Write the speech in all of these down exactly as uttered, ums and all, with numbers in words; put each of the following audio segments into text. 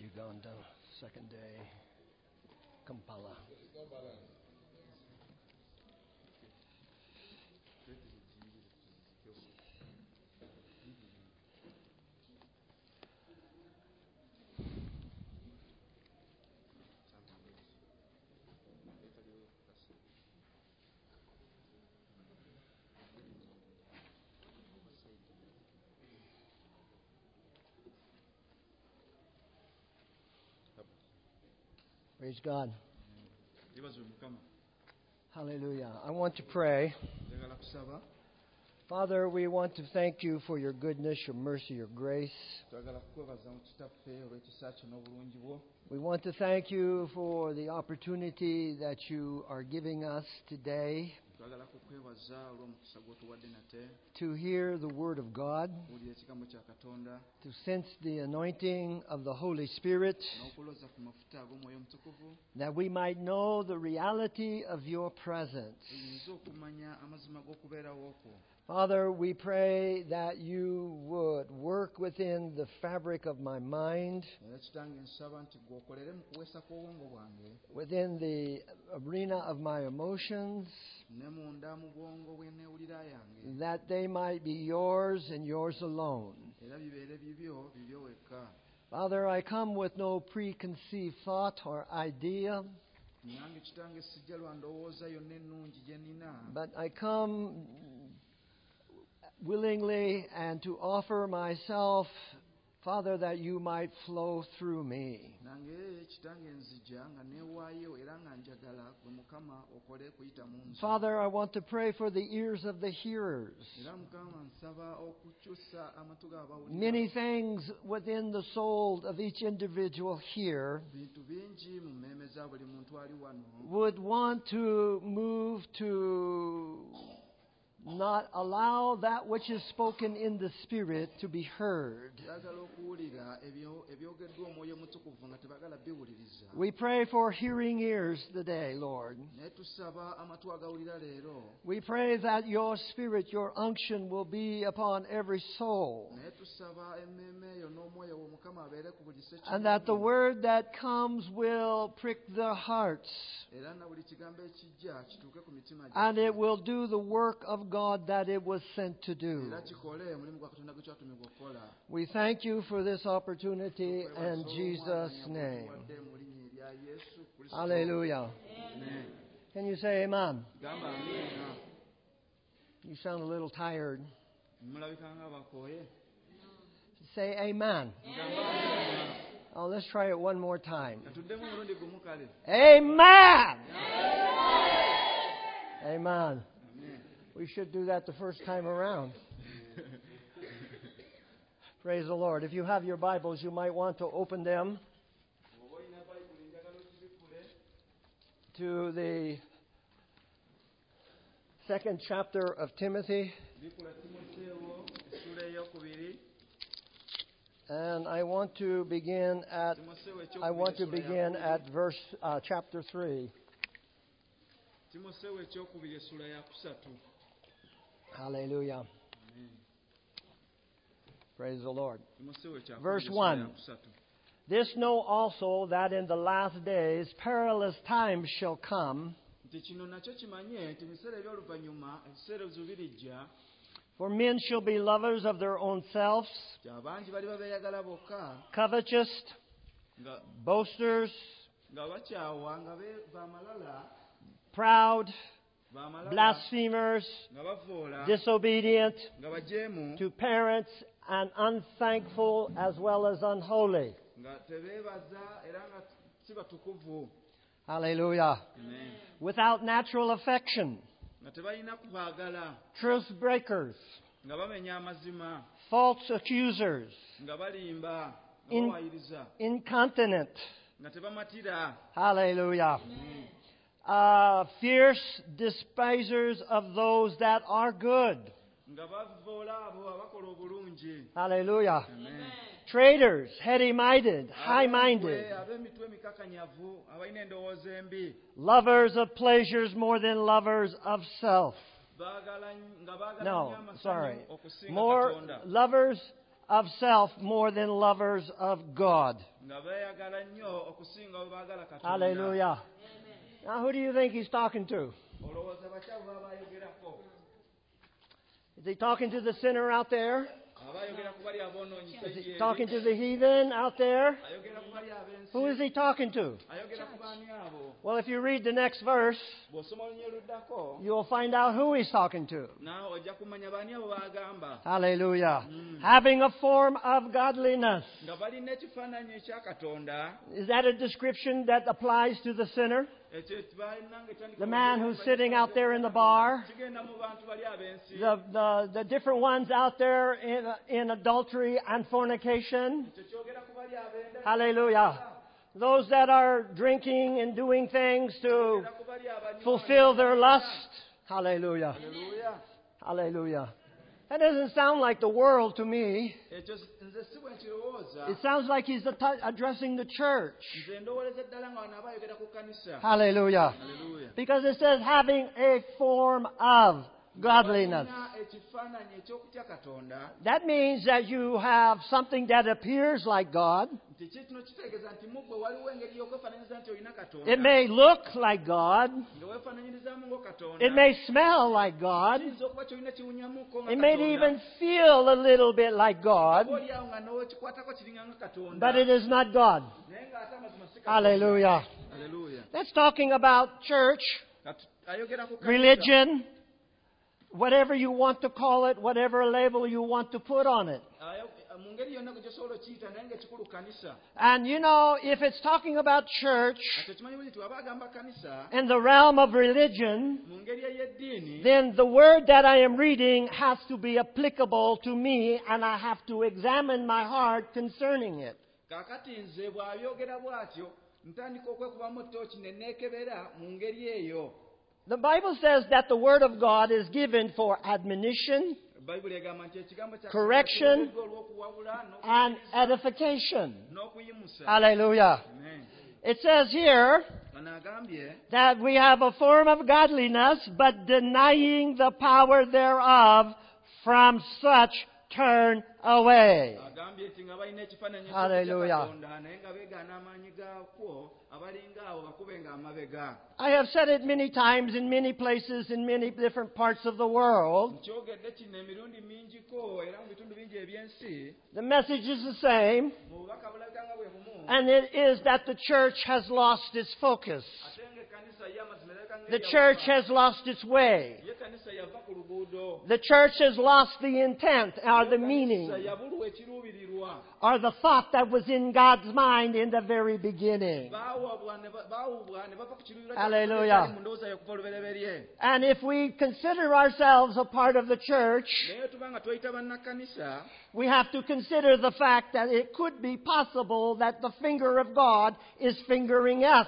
Uganda, second day, Kampala. Praise God. Hallelujah. I want to pray. Father, we want to thank you for your goodness, your mercy, your grace. We want to thank you for the opportunity that you are giving us today to hear the Word of God, to sense the anointing of the Holy Spirit, that we might know the reality of your presence. Father, we pray that you would work within the fabric of my mind, within the arena of my emotions, that they might be yours and yours alone. Father, I come with no preconceived thought or idea, but I come willingly and to offer myself, Father, that you might flow through me. Father, I want to pray for the ears of the hearers. Many things within the soul of each individual here would want to move to not allow that which is spoken in the Spirit to be heard. We pray for hearing ears today, Lord. We pray that your Spirit, your unction will be upon every soul, and that the word that comes will prick their hearts, and it will do the work of God that it was sent to do. We thank you for this opportunity in Jesus' name. Hallelujah. Amen. Can you say amen? You sound a little tired. Say amen. Amen. Oh, let's try it one more time. Amen. Amen. We should do that the first time around. Praise the Lord. If you have your Bibles, you might want to open them to the second chapter of Timothy. And I want to begin at I want to begin at verse uh, chapter three. Hallelujah. Praise the Lord. Verse one. This know also that in the last days perilous times shall come. For men shall be lovers of their own selves, covetous, boasters, proud, blasphemers, disobedient to parents, and unthankful as well as unholy. Hallelujah. Amen. Without natural affection, truth breakers, false accusers, in, incontinent. Hallelujah. Uh, fierce despisers of those that are good. Hallelujah. Amen. Traitors, heady-minded, high-minded, lovers of pleasures more than lovers of self. No, sorry. More lovers of self more than lovers of God. Hallelujah. Now, who do you think he's talking to? Is he talking to the sinner out there? Is he talking to the heathen out there? Who is he talking to? Well, if you read the next verse, you'll find out who he's talking to. Hallelujah. Mm. Having a form of godliness. Is that a description that applies to the sinner? The man who's sitting out there in the bar? The, the, the different ones out there in, in adultery and fornication? Hallelujah. Those that are drinking and doing things to fulfill their lust. Hallelujah. Hallelujah. That doesn't sound like the world to me. It sounds like he's addressing the church. Hallelujah. Because it says having a form of godliness. That means that you have something that appears like God. It may look like God. It may smell like God. It may even feel a little bit like God. But it is not God. Hallelujah. That's talking about church, religion, whatever you want to call it, whatever label you want to put on it. And you know, if it's talking about church in the realm of religion, then the word that I am reading has to be applicable to me, and I have to examine my heart concerning it. The Bible says that the Word of God is given for admonition, correction, and edification. Hallelujah. It says here that we have a form of godliness, but denying the power thereof, from such turn away. Hallelujah. I have said it many times in many places in many different parts of the world. The message is the same, and it is that the church has lost its focus. The church has lost its way. The church has lost the intent or the meaning or the thought that was in God's mind in the very beginning. Hallelujah. And if we consider ourselves a part of the church, we have to consider the fact that it could be possible that the finger of God is fingering us.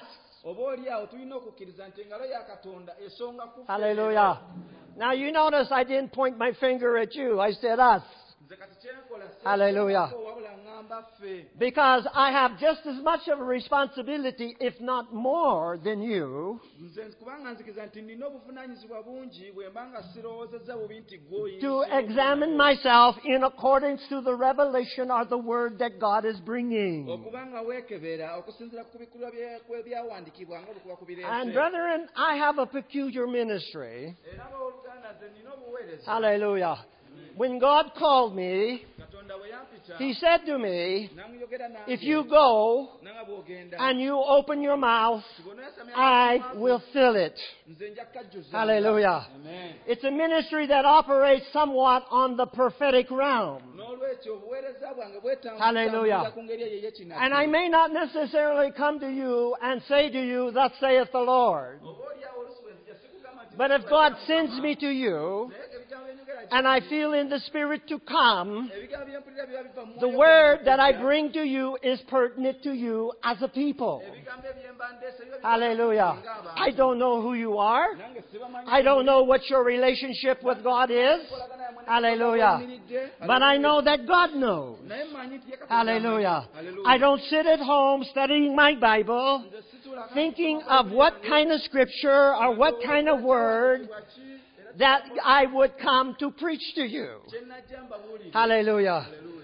Hallelujah. Now you notice I didn't point my finger at you. I said us. Hallelujah. Because I have just as much of a responsibility, if not more, than you to examine myself in accordance to the revelation or the word that God is bringing. And brethren, I have a peculiar ministry. Hallelujah. When God called me, He said to me, if you go and you open your mouth, I will fill it. Hallelujah. It's a ministry that operates somewhat on the prophetic realm. Hallelujah. And I may not necessarily come to you and say to you, thus saith the Lord. But if God sends me to you, and I feel in the Spirit to come, the word that I bring to you is pertinent to you as a people. Hallelujah. I don't know who you are. I don't know what your relationship with God is. Hallelujah. But I know that God knows. Hallelujah. I don't sit at home studying my Bible thinking of what kind of scripture or what kind of word that I would come to preach to you. Hallelujah.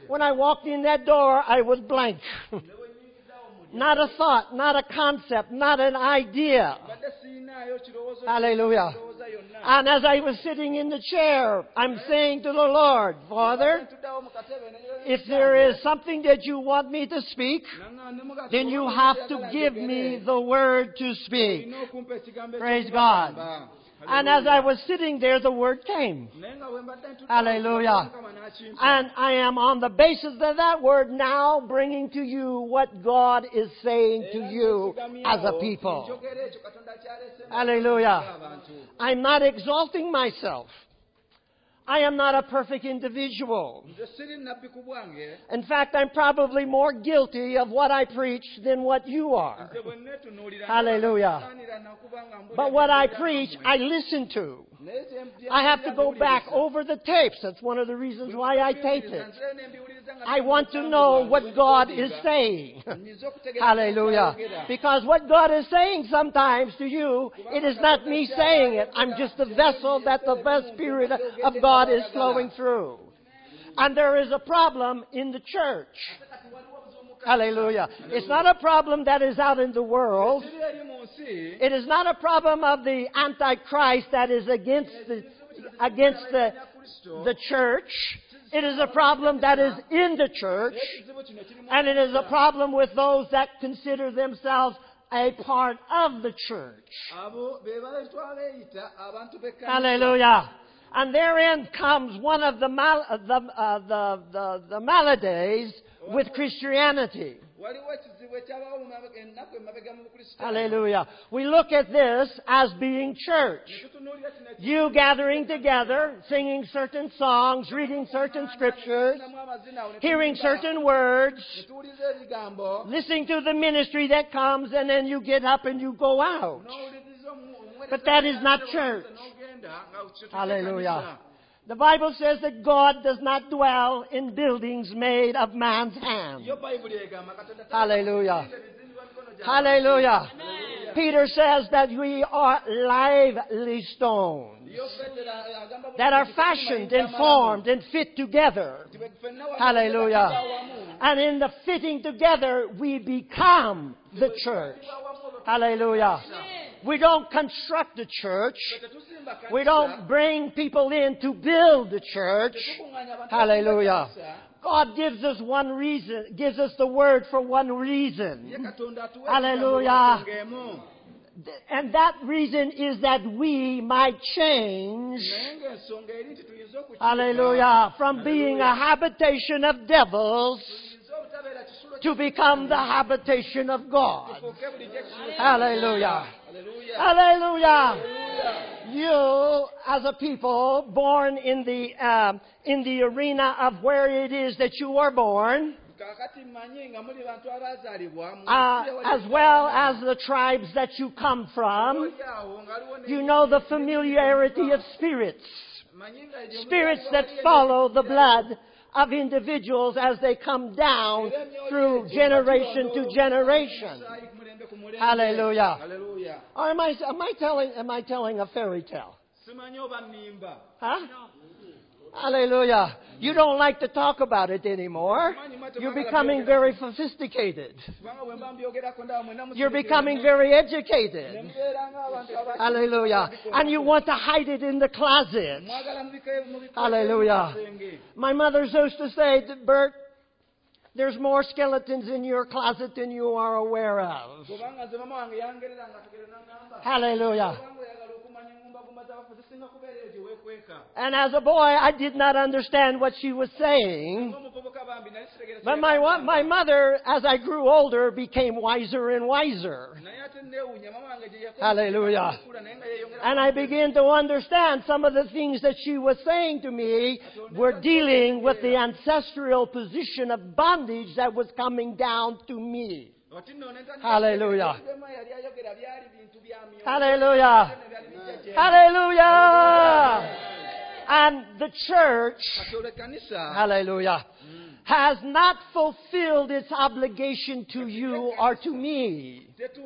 When I walked in that door, I was blank. Not a thought, not a concept, not an idea. Hallelujah. And as I was sitting in the chair, I'm saying to the Lord, Father, if there is something that you want me to speak, then you have to give me the word to speak. Praise God. And as I was sitting there, the word came. Hallelujah. And I am on the basis of that word now bringing to you what God is saying to you as a people. Hallelujah. I'm not exalting myself. I am not a perfect individual. In fact, I'm probably more guilty of what I preach than what you are. Hallelujah. But what I preach, I listen to. I have to go back over the tapes. That's one of the reasons why I tape it. I want to know what God is saying. Hallelujah. Because what God is saying sometimes to you, it is not me saying it. I'm just a vessel that the Spirit of God is flowing through. And there is a problem in the church. Hallelujah. It's not a problem that is out in the world. It is not a problem of the Antichrist that is against the, against the, the church. It is a problem that is in the church. And it is a problem with those that consider themselves a part of the church. Hallelujah. And therein comes one of the mal- uh, the, uh, the, the, the maladies with Christianity. Hallelujah. We look at this as being church. You gathering together, singing certain songs, reading certain scriptures, hearing certain words, listening to the ministry that comes, and then you get up and you go out. But that is not church. Hallelujah. The Bible says that God does not dwell in buildings made of man's hands. Hallelujah. Hallelujah. Peter says that we are lively stones that are fashioned and formed and fit together. Hallelujah. And in the fitting together, we become the church. Hallelujah. We don't construct the church. We don't bring people in to build the church. Hallelujah. God gives us one reason, gives us the word for one reason. Hallelujah. And that reason is that we might change, hallelujah, from being a habitation of devils to become the habitation of God. Hallelujah. Hallelujah. You, as a people born in the um, in the arena of where it is that you are born, uh, as well as the tribes that you come from, you know the familiarity of spirits. Spirits that follow the blood of individuals as they come down through generation to generation. Hallelujah. Or am I, am I telling, am I telling a fairy tale? Huh? Hallelujah. You don't like to talk about it anymore. You're becoming very sophisticated. You're becoming very educated. Hallelujah. And you want to hide it in the closet. Hallelujah. My mother used to say, Bert, there's more skeletons in your closet than you are aware of. Hallelujah. And as a boy, I did not understand what she was saying. But my, my mother, as I grew older, became wiser and wiser. Hallelujah. And I began to understand some of the things that she was saying to me were dealing with the ancestral position of bondage that was coming down to me. Hallelujah. Hallelujah. Hallelujah. And the church, hallelujah, has not fulfilled its obligation to you or to me.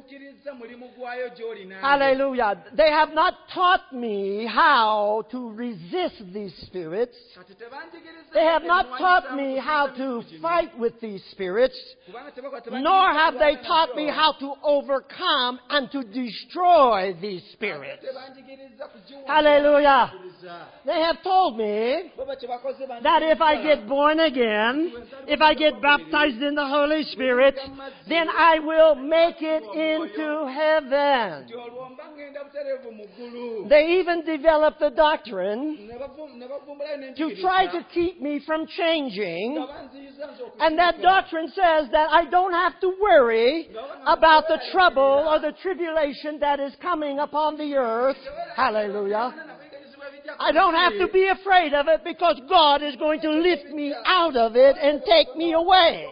Hallelujah. They have not taught me how to resist these spirits. They have not taught me how to fight with these spirits, nor have they taught me how to overcome and to destroy these spirits. Hallelujah. They have told me that if I get born again, if I get baptized in the Holy Spirit, then I will make it into heaven. They even developed a doctrine to try to keep me from changing. And that doctrine says that I don't have to worry about the trouble or the tribulation that is coming upon the earth. Hallelujah. I don't have to be afraid of it because God is going to lift me out of it and take me away.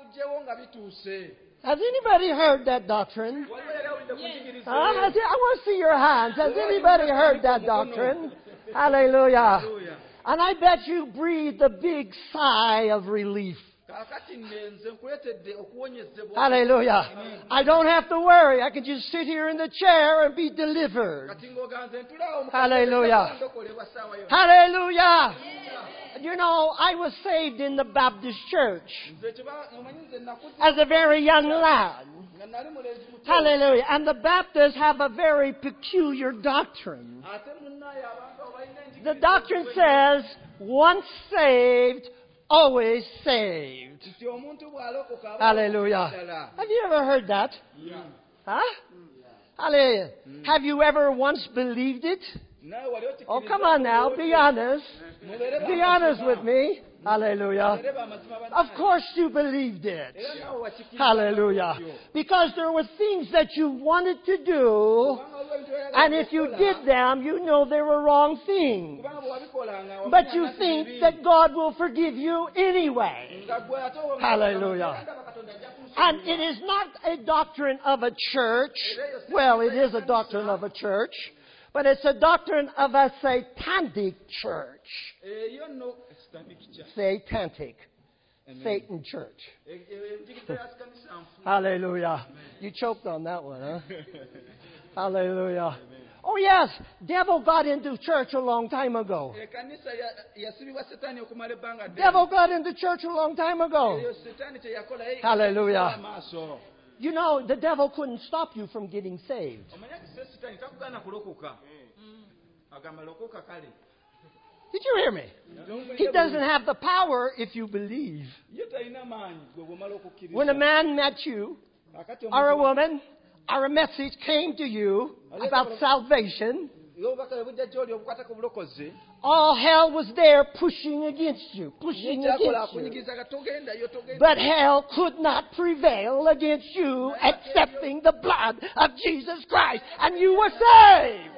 Has anybody heard that doctrine? Yes. Huh? Has it, I want to see your hands. Has anybody heard that doctrine? Hallelujah. And I bet you breathed a big sigh of relief. Hallelujah. I don't have to worry. I can just sit here in the chair and be delivered. Hallelujah. Hallelujah. You know, I was saved in the Baptist church as a very young lad. Hallelujah. And the Baptists have a very peculiar doctrine. The doctrine says, once saved, always saved. Hallelujah. Have you ever heard that? Yeah. Huh? Hallelujah. Have you ever once believed it? Oh, come on now. Be honest. Be honest with me. Hallelujah. Of course you believed it. Hallelujah. Because there were things that you wanted to do, and if you did them, you know they were wrong things. But you think that God will forgive you anyway. Hallelujah. And it is not a doctrine of a church. Well, it is a doctrine of a church. But it's a doctrine of a satanic church. Satanic. Satan church. Hallelujah. You choked on that one, huh? Hallelujah. Oh yes, devil got into church a long time ago. Devil got into church a long time ago. Hallelujah. You know, the devil couldn't stop you from getting saved. Did you hear me? He doesn't have the power if you believe. When a man met you, or a woman, or a message came to you about salvation, all hell was there pushing against you, pushing against you. But hell could not prevail against you accepting the blood of Jesus Christ, and you were saved.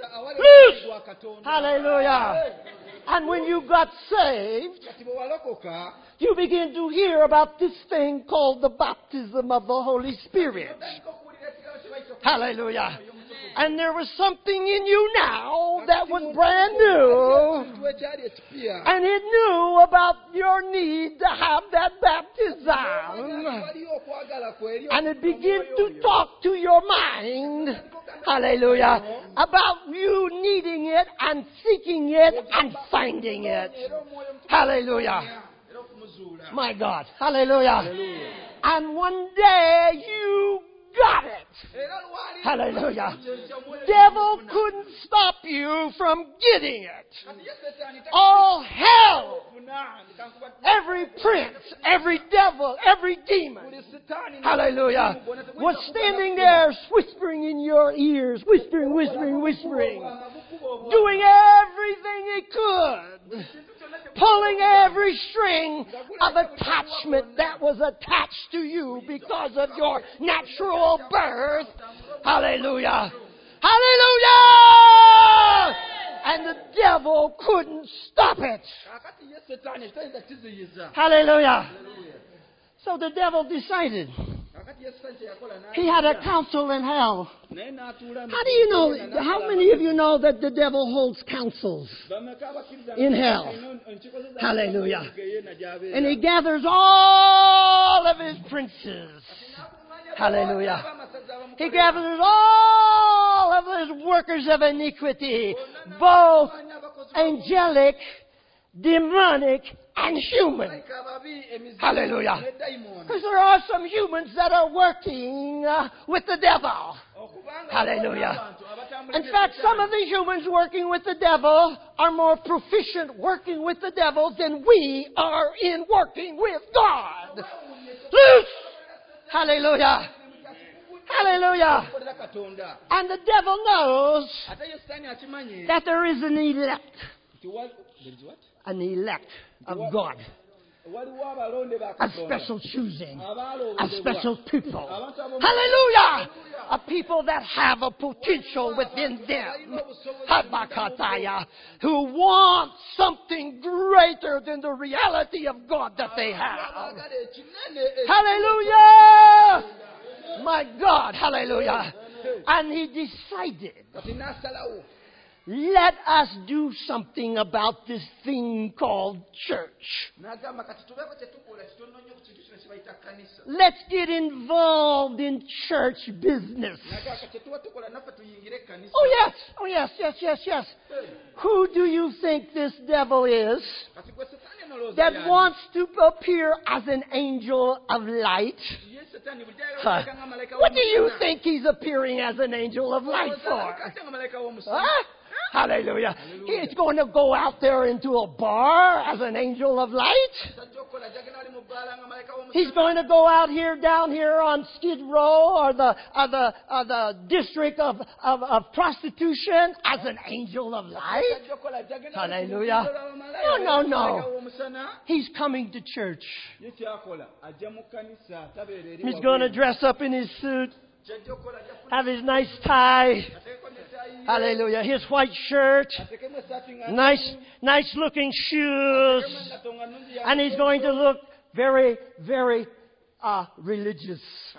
Hallelujah. And when you got saved, you begin to hear about this thing called the baptism of the Holy Spirit. Hallelujah. And there was something in you now that was brand new. And it knew about your need to have that baptism. And it began to talk to your mind. Hallelujah. About you needing it and seeking it and finding it. Hallelujah. My God. Hallelujah. And one day you got it. Hallelujah. Devil couldn't stop you from getting it. All hell, every prince, every devil, every demon, hallelujah, was standing there whispering in your ears, whispering, whispering, whispering, doing everything he could, pulling every string of attachment that was attached to you because of your natural birth. Hallelujah. Hallelujah! And the devil couldn't stop it. Hallelujah. So the devil decided, He had a council in hell. How do you know, how many of you know that the devil holds councils in hell? Hallelujah. And he gathers all of his princes. Hallelujah. He gathers all of his workers of iniquity, both angelic, demonic, and human. Hallelujah. Because there are some humans that are working uh, with the devil. Hallelujah. In fact, some of the humans working with the devil are more proficient working with the devil than we are in working with God. Loose! Hallelujah. Hallelujah. And the devil knows that there is an elect. An elect of God. A special choosing. A special people. Hallelujah. A people that have a potential within them. Habakataya. Who want something greater than the reality of God that they have. Hallelujah. My God. Hallelujah. And he decided, let us do something about this thing called church. Let's get involved in church business. Oh yes, oh yes, yes, yes, yes. Who do you think this devil is that wants to appear as an angel of light? Huh. What do you think he's appearing as an angel of light for? Huh? Hallelujah. He's going to go out there into a bar as an angel of light. He's going to go out here, down here on Skid Row or the, or the, or the district of, of, of prostitution as an angel of light. Hallelujah. No, no, no. He's coming to church. He's going to dress up in his suit, have his nice tie. Hallelujah. His white shirt, nice, nice looking shoes, and he's going to look very, very uh, religious,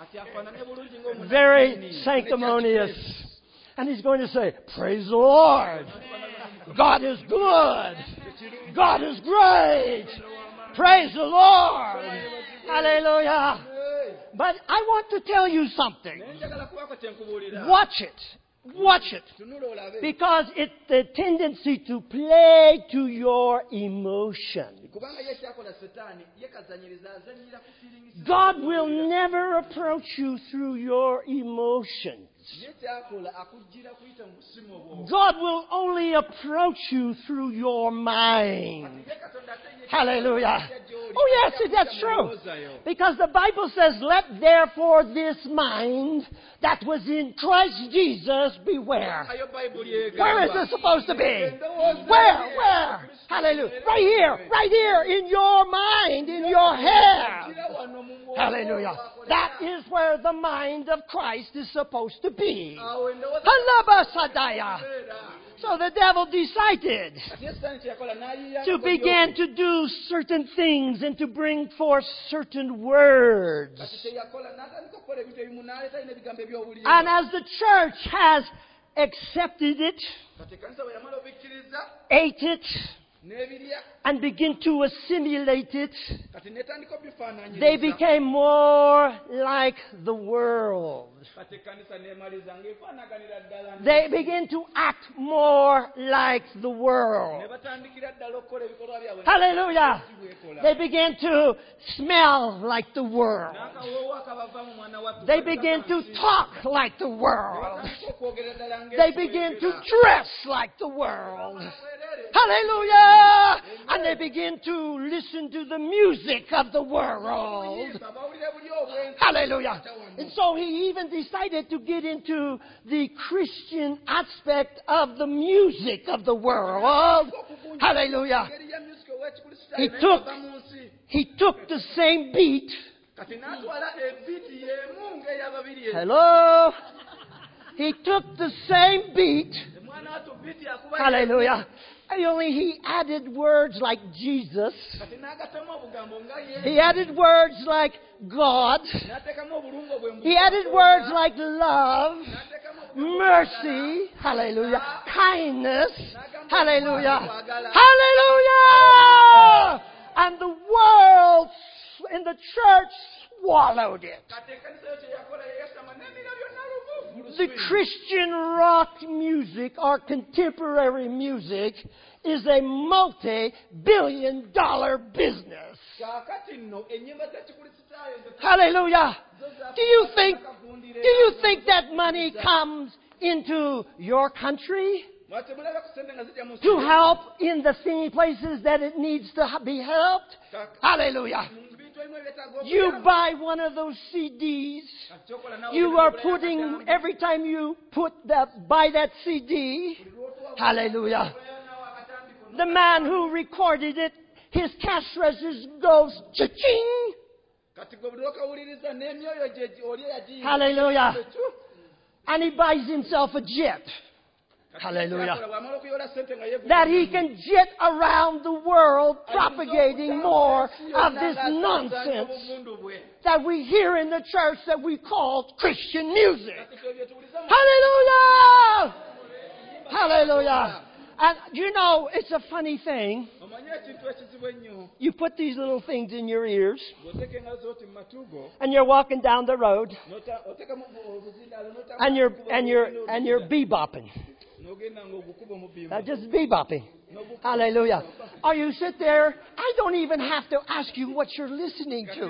very sanctimonious. And he's going to say, praise the Lord. God is good. God is great. Praise the Lord. Hallelujah. But I want to tell you something. Watch it. Watch it. Because it's the tendency to play to your emotion. God will never approach you through your emotions. God will only approach you through your mind. Hallelujah. Oh yes, that's true. Because the Bible says, let therefore this mind that was in Christ Jesus beware. Where is this supposed to be? Where? Where? Hallelujah. Right here. Right here in your mind, in your head. Hallelujah. That is where the mind of Christ is supposed to be. Halabasadaya. So the devil decided to begin to do certain things and to bring forth certain words. And as the church has accepted it, ate it, and begin to assimilate it, they became more like the world. They begin to act more like the world. Hallelujah. They begin to smell like the world. They begin to talk like the world. They begin to dress like the world. Hallelujah! And they begin to listen to the music of the world. Hallelujah. And so he even decided to get into the Christian aspect of the music of the world. Hallelujah. He took, he took the same beat. Hello? He took the same beat. Hallelujah. Only he added words like Jesus. He added words like God. He added words like love, mercy, hallelujah, kindness, hallelujah, hallelujah. And the world in the church swallowed it. The Christian rock music or contemporary music is a multi-billion dollar business. Hallelujah. Do you think, do you think that money comes into your country to help in the same places that it needs to be helped? Hallelujah. You buy one of those C Ds, you are putting, every time you put that, buy that C D, hallelujah, the man who recorded it, his cash register goes cha-ching. Hallelujah. And he buys himself a jet. Hallelujah. That he can jet around the world propagating more of this nonsense that we hear in the church that we call Christian music. Hallelujah! Hallelujah. And you know, it's a funny thing. You put these little things in your ears and you're walking down the road and you're and you're and you're bebopping. Uh, just bebopping. Hallelujah. Or you sit there, I don't even have to ask you what you're listening to.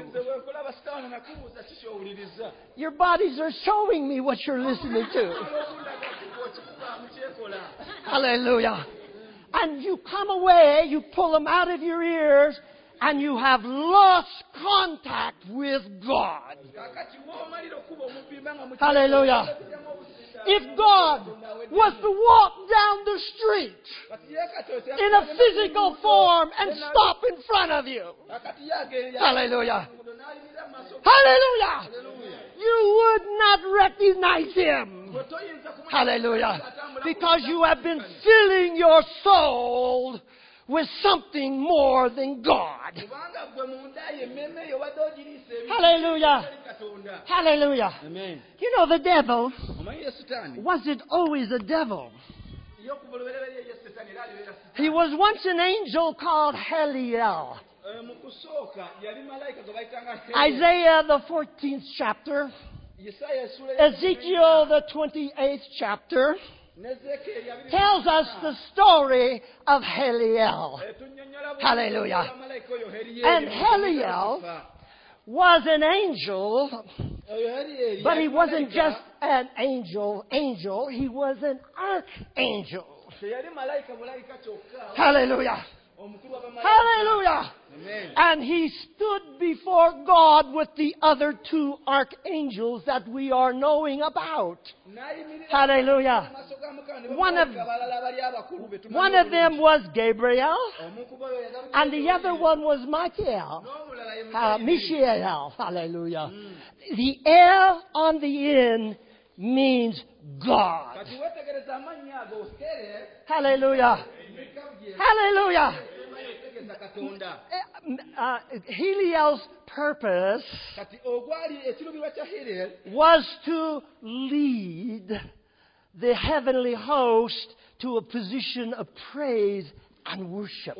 Your bodies are showing me what you're listening to. Hallelujah. And you come away, you pull them out of your ears, and you have lost contact with God. Hallelujah. If God was to walk down the street in a physical form and stop in front of you, hallelujah, hallelujah, you would not recognize Him, hallelujah, because you have been filling your soul with something more than God. Hallelujah. Hallelujah. Amen. You know, the devil wasn't always a devil. He was once an angel called Heliel. Isaiah, the fourteenth chapter. Ezekiel, the twenty-eighth chapter, tells us the story of Heliel. Hallelujah. And Heliel was an angel, but he wasn't just an angel, angel, he was an archangel. Hallelujah. Hallelujah. Amen. And he stood before God with the other two archangels that we are knowing about. Hallelujah. One of, one of them was Gabriel, and the other one was Michael. Uh, Mishael. Hallelujah. The L on the end means God. Hallelujah. Hallelujah. Uh, Heliel's purpose was to lead the heavenly host to a position of praise and worship.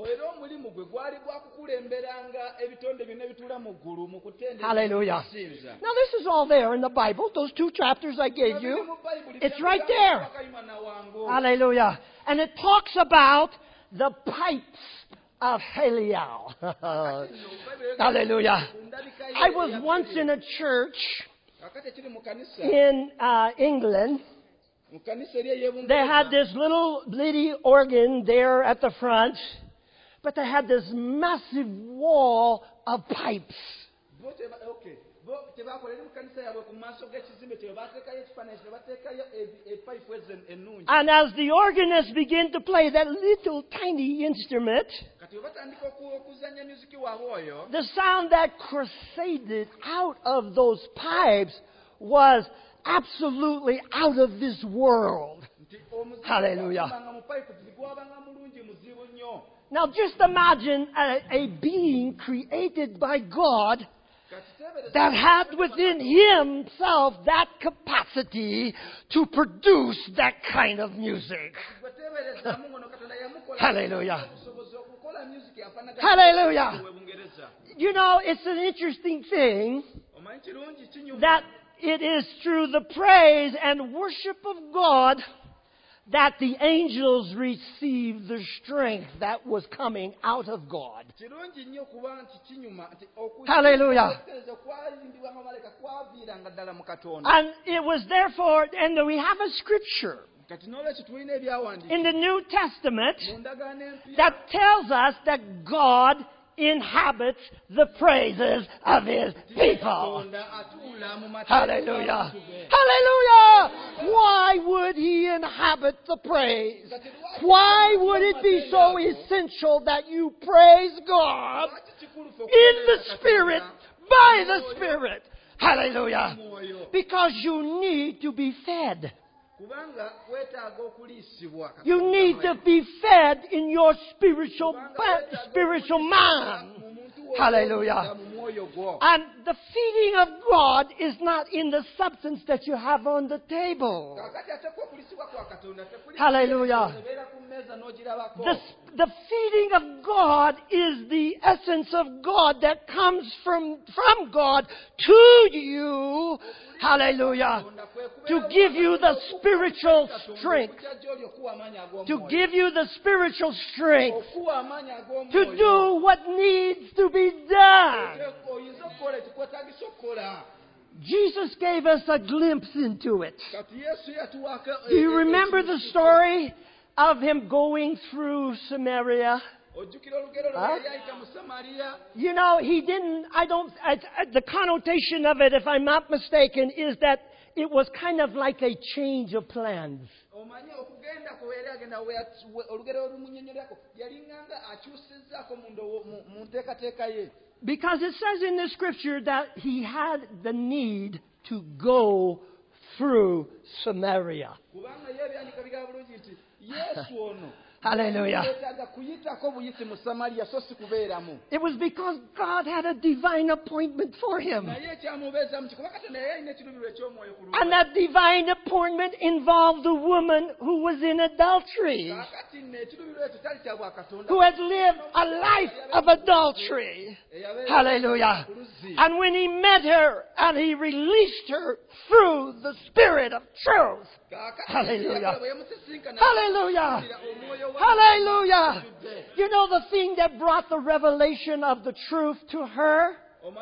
Hallelujah. Now this is all there in the Bible. Those two chapters I gave you. It's right there. Hallelujah. And it talks about the pipes of Heliel. Hallelujah. I was once in a church in uh, England. They had this little bitty organ there at the front, but they had this massive wall of pipes. And as the organist began to play that little tiny instrument, the sound that crusaded out of those pipes was absolutely out of this world. Hallelujah. Now just imagine a, a being created by God that had within himself that capacity to produce that kind of music. Hallelujah. Hallelujah. You know, it's an interesting thing that it is through the praise and worship of God that the angels received the strength that was coming out of God. Hallelujah. And it was therefore, and we have a scripture in the New Testament that tells us that God inhabits the praises of his people. Hallelujah. Hallelujah. Why would he inhabit the praise? Why would it be so essential that you praise God in the Spirit, by the Spirit? Hallelujah. Because you need to be fed. You need to be fed in your spiritual spiritual man. Hallelujah. And the feeding of God is not in the substance that you have on the table. Hallelujah. The, the feeding of God is the essence of God that comes from, from God to you. Hallelujah. To give you the spiritual strength. To give you the spiritual strength. To do what needs to be done. Jesus gave us a glimpse into it. Do you remember the story of him going through Samaria? Huh? You know, he didn't, I don't, I, I, the connotation of it, if I'm not mistaken, is that it was kind of like a change of plans. Because it says in the scripture that he had the need to go through Samaria. Hallelujah. It was because God had a divine appointment for him. And that divine appointment involved the woman who was in adultery, who had lived a life of adultery. Hallelujah. And when he met her and he released her through the Spirit of truth. Hallelujah. Hallelujah. Hallelujah. You know the thing that brought the revelation of the truth to her?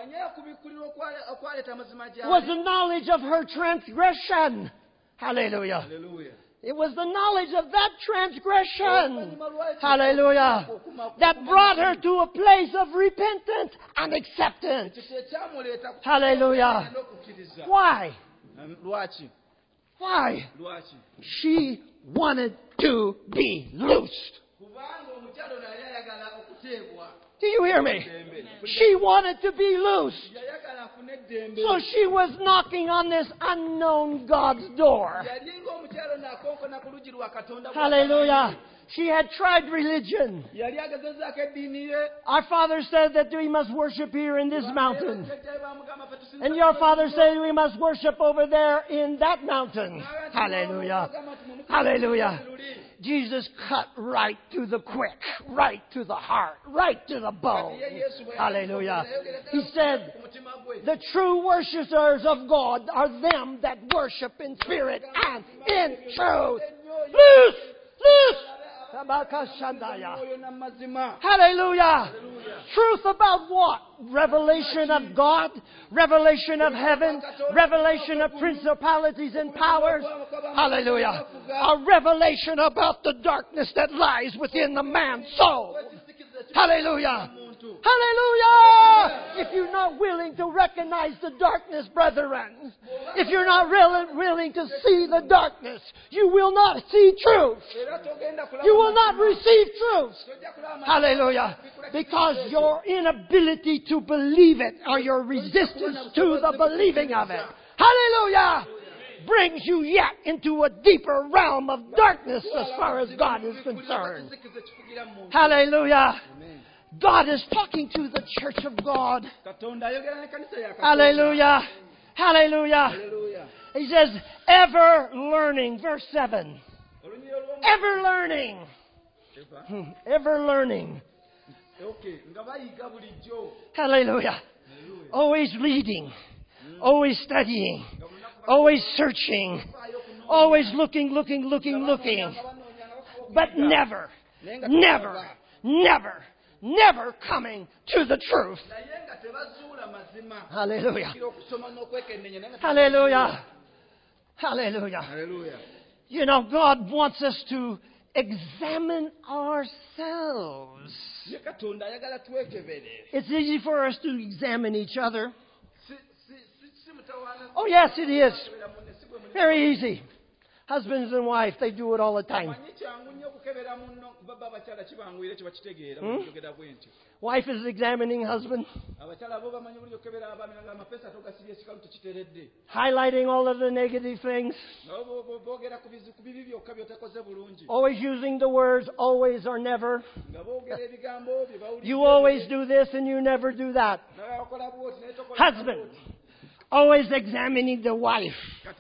Was the knowledge of her transgression. Hallelujah. It was the knowledge of that transgression. Hallelujah. That brought her to a place of repentance and acceptance. Hallelujah. Why? Why? She wanted to be loosed. Do you hear me? She wanted to be loosed. So she was knocking on this unknown God's door. Hallelujah. She had tried religion. Our father said that we must worship here in this mountain. And your father said we must worship over there in that mountain. Hallelujah. Hallelujah. Jesus cut right to the quick, right to the heart, right to the bone. Hallelujah. He said, the true worshippers of God are them that worship in spirit and in truth. Loose! Loose! Hallelujah. Truth about what? Revelation of God, revelation of heaven, revelation of principalities and powers. Hallelujah. A revelation about the darkness that lies within the man's soul. Hallelujah. Hallelujah! If you're not willing to recognize the darkness, brethren, if you're not really willing to see the darkness, you will not see truth. You will not receive truth. Hallelujah. Because your inability to believe it or your resistance to the believing of it. Hallelujah! brings you yet into a deeper realm of darkness as far as God is concerned. Hallelujah. God is talking to the church of God. Hallelujah. Hallelujah. He says, ever learning. Verse seven. Ever learning. Ever learning. Hallelujah. Always leading. Always studying. Always searching. Always looking, looking, looking, looking. But never, never, never, never coming to the truth. Hallelujah. Hallelujah. Hallelujah. You know, God wants us to examine ourselves. It's easy for us to examine each other. Oh, yes, it is. Very easy. Husbands and wives, they do it all the time. Hmm? Wife is examining husband. Highlighting all of the negative things. Always using the words always or never. You always do this and you never do that. Husband. Always examining the wife.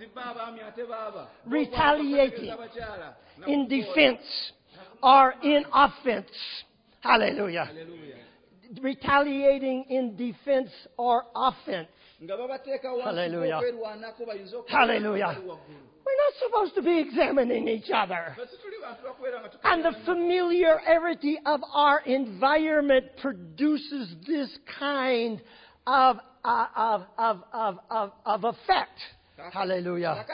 Retaliating in defense or in offense. Hallelujah. Retaliating in defense or offense. Hallelujah. Hallelujah. We're not supposed to be examining each other. And the familiarity of our environment produces this kind of Uh, of, of, of, of, of effect. Hallelujah.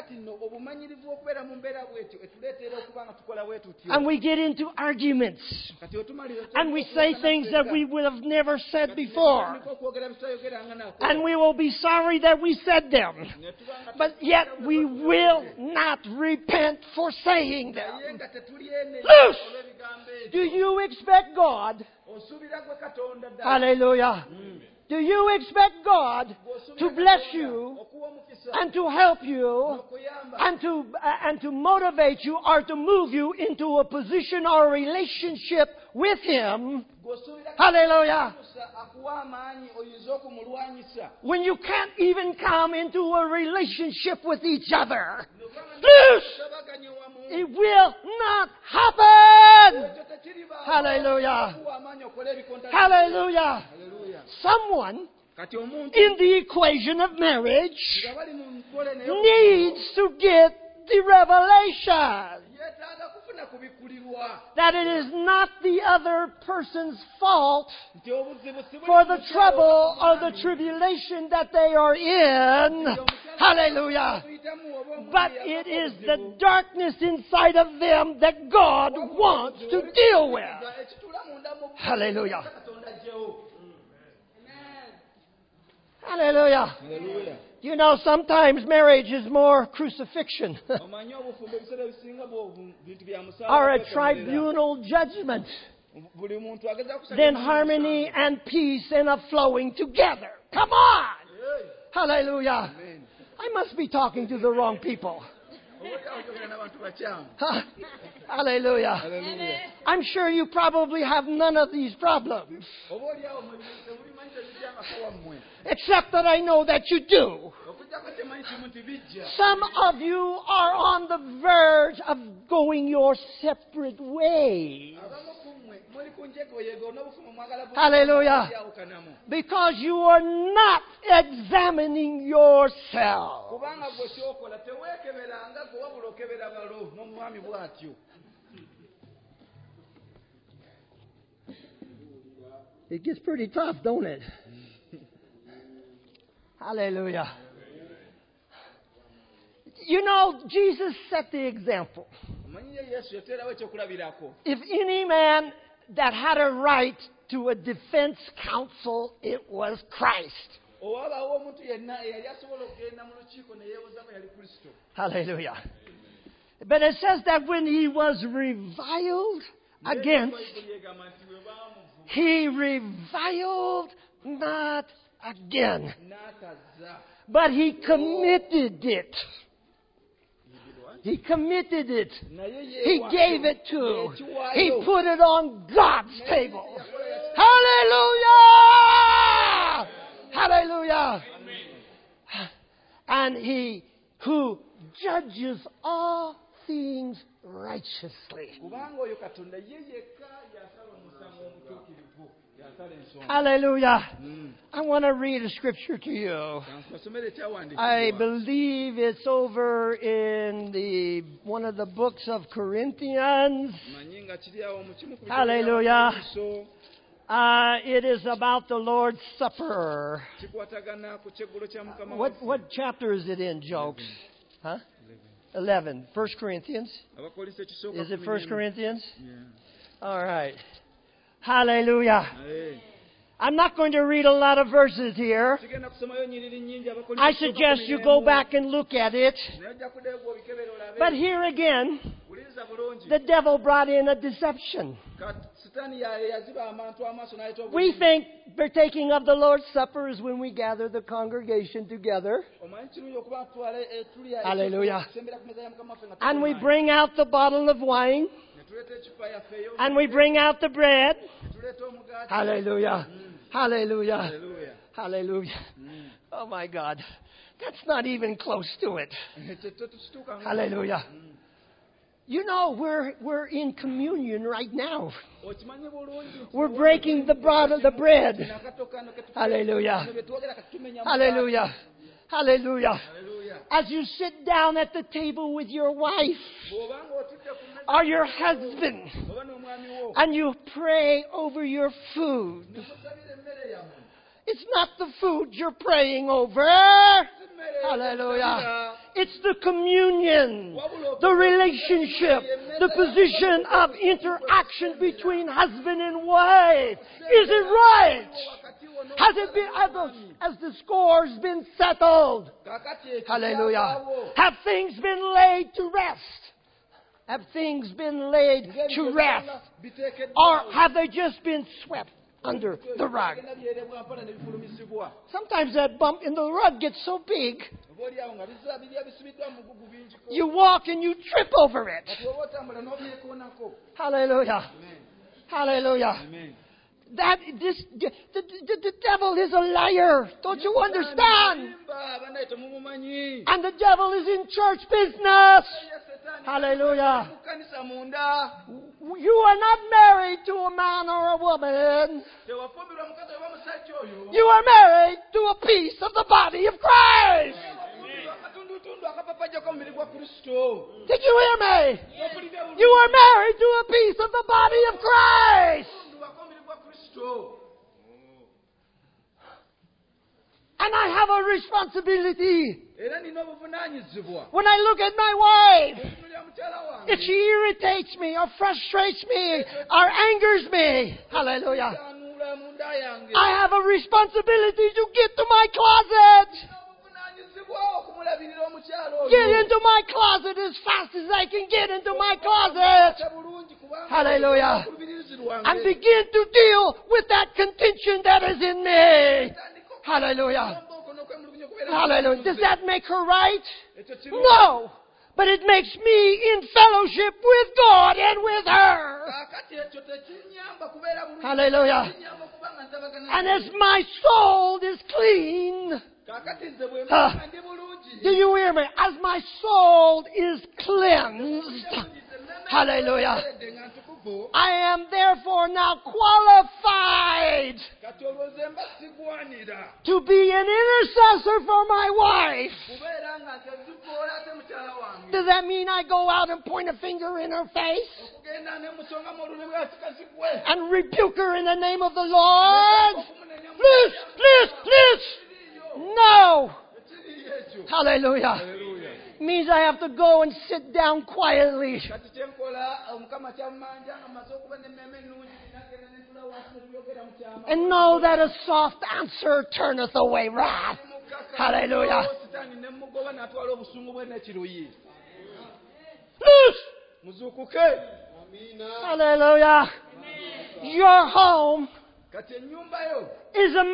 And we get into arguments. And we say things that we would have never said before. And we will be sorry that we said them. But yet we will not repent for saying them. Loose! Do you expect God? Hallelujah. Do you expect God to bless you and to help you and to uh, and to motivate you or to move you into a position or a relationship with Him? Hallelujah. When you can't even come into a relationship with each other. Loose! It will not happen. Hallelujah. Hallelujah. Someone in the equation of marriage needs to get the revelation that it is not the other person's fault for the trouble or the tribulation that they are in. Hallelujah. But it is the darkness inside of them that God wants to deal with. Hallelujah. Hallelujah. Hallelujah. You know, sometimes marriage is more crucifixion or a tribunal judgment than harmony and peace and a flowing together. Come on. Hallelujah. I must be talking to the wrong people. Hallelujah. Hallelujah. I'm sure you probably have none of these problems. Except that I know that you do. Some of you are on the verge of going your separate ways. Hallelujah. Because you are not examining yourself. It gets pretty tough, don't it? Hallelujah. You know, Jesus set the example. If any man that had a right to a defense counsel, it was Christ. Hallelujah. But it says that when he was reviled against, he reviled not again, but he committed it. He committed it. He gave it to. He put it on God's table. Hallelujah! Hallelujah! And He who judges all things righteously. Hallelujah. Mm. I want to read a scripture to you. I believe it's over in the one of the books of Corinthians. Hallelujah. Uh, it is about the Lord's Supper. What what chapter is it in, Jokes? Huh? Eleven. First Corinthians. Is it First Corinthians? All right. Hallelujah. I'm not going to read a lot of verses here. I suggest you go back and look at it. But here again, the devil brought in a deception. We think partaking of the Lord's Supper is when we gather the congregation together. Hallelujah. And we bring out the bottle of wine. And we bring out the bread. Hallelujah. Hallelujah. Hallelujah. Oh my God. That's not even close to it. Hallelujah. You know, we're we're in communion right now. We're breaking the broad of the bread. Hallelujah. Hallelujah. Hallelujah. As you sit down at the table with your wife or your husband and you pray over your food, it's not the food you're praying over. Hallelujah. It's the communion, the relationship, the position of interaction between husband and wife. Is it right? Has it been, has the, has the scores been settled? Hallelujah. Have things been laid to rest? Have things been laid to rest? Or have they just been swept under the rug? Sometimes that bump in the rug gets so big, you walk and you trip over it. Hallelujah. Hallelujah. That this the, the, the devil is a liar. Don't you understand? And the devil is in church business. Hallelujah. You are not married to a man or a woman. You are married to a piece of the body of Christ. Did you hear me? You are married to a piece of the body of Christ. And I have a responsibility. When I look at my wife, if she irritates me or frustrates me or angers me, hallelujah, I have a responsibility to get to my closet. Get into my closet as fast as I can get into my closet. Hallelujah. And begin to deal with that contention that is in me. Hallelujah. Hallelujah. Does that make her right? No. But it makes me in fellowship with God and with her. Hallelujah. And as my soul is clean, uh, do you hear me? As my soul is cleansed, hallelujah, I am therefore now qualified to be an intercessor for my wife. Does that mean I go out and point a finger in her face and rebuke her in the name of the Lord? Please, please, please. No. Hallelujah. Hallelujah. Means I have to go and sit down quietly. And know that a soft answer turneth away wrath. Hallelujah. Hallelujah. Your home is a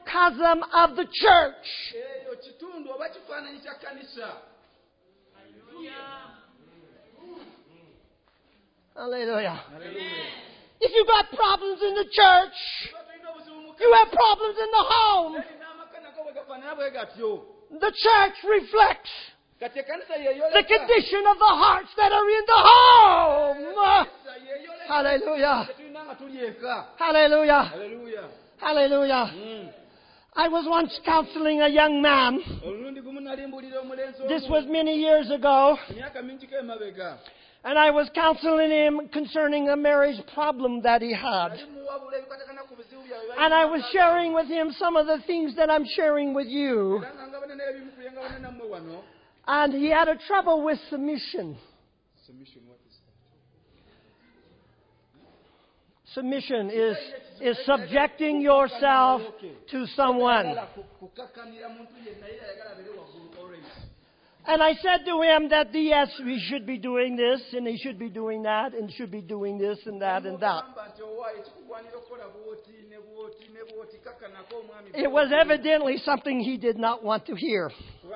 microcosm of the church. Hallelujah. If you got problems in the church, you have problems in the home. The church reflects the condition of the hearts that are in the home. Hallelujah. Hallelujah. Hallelujah. I was once counseling a young man. This was many years ago. And I was counseling him concerning a marriage problem that he had. And I was sharing with him some of the things that I'm sharing with you. And he had a trouble with submission. Submission is, is subjecting yourself to someone. And I said to him that, yes, we should be doing this, and he should be doing that, and should be doing this, and that, and that. It was evidently something he did not want to hear.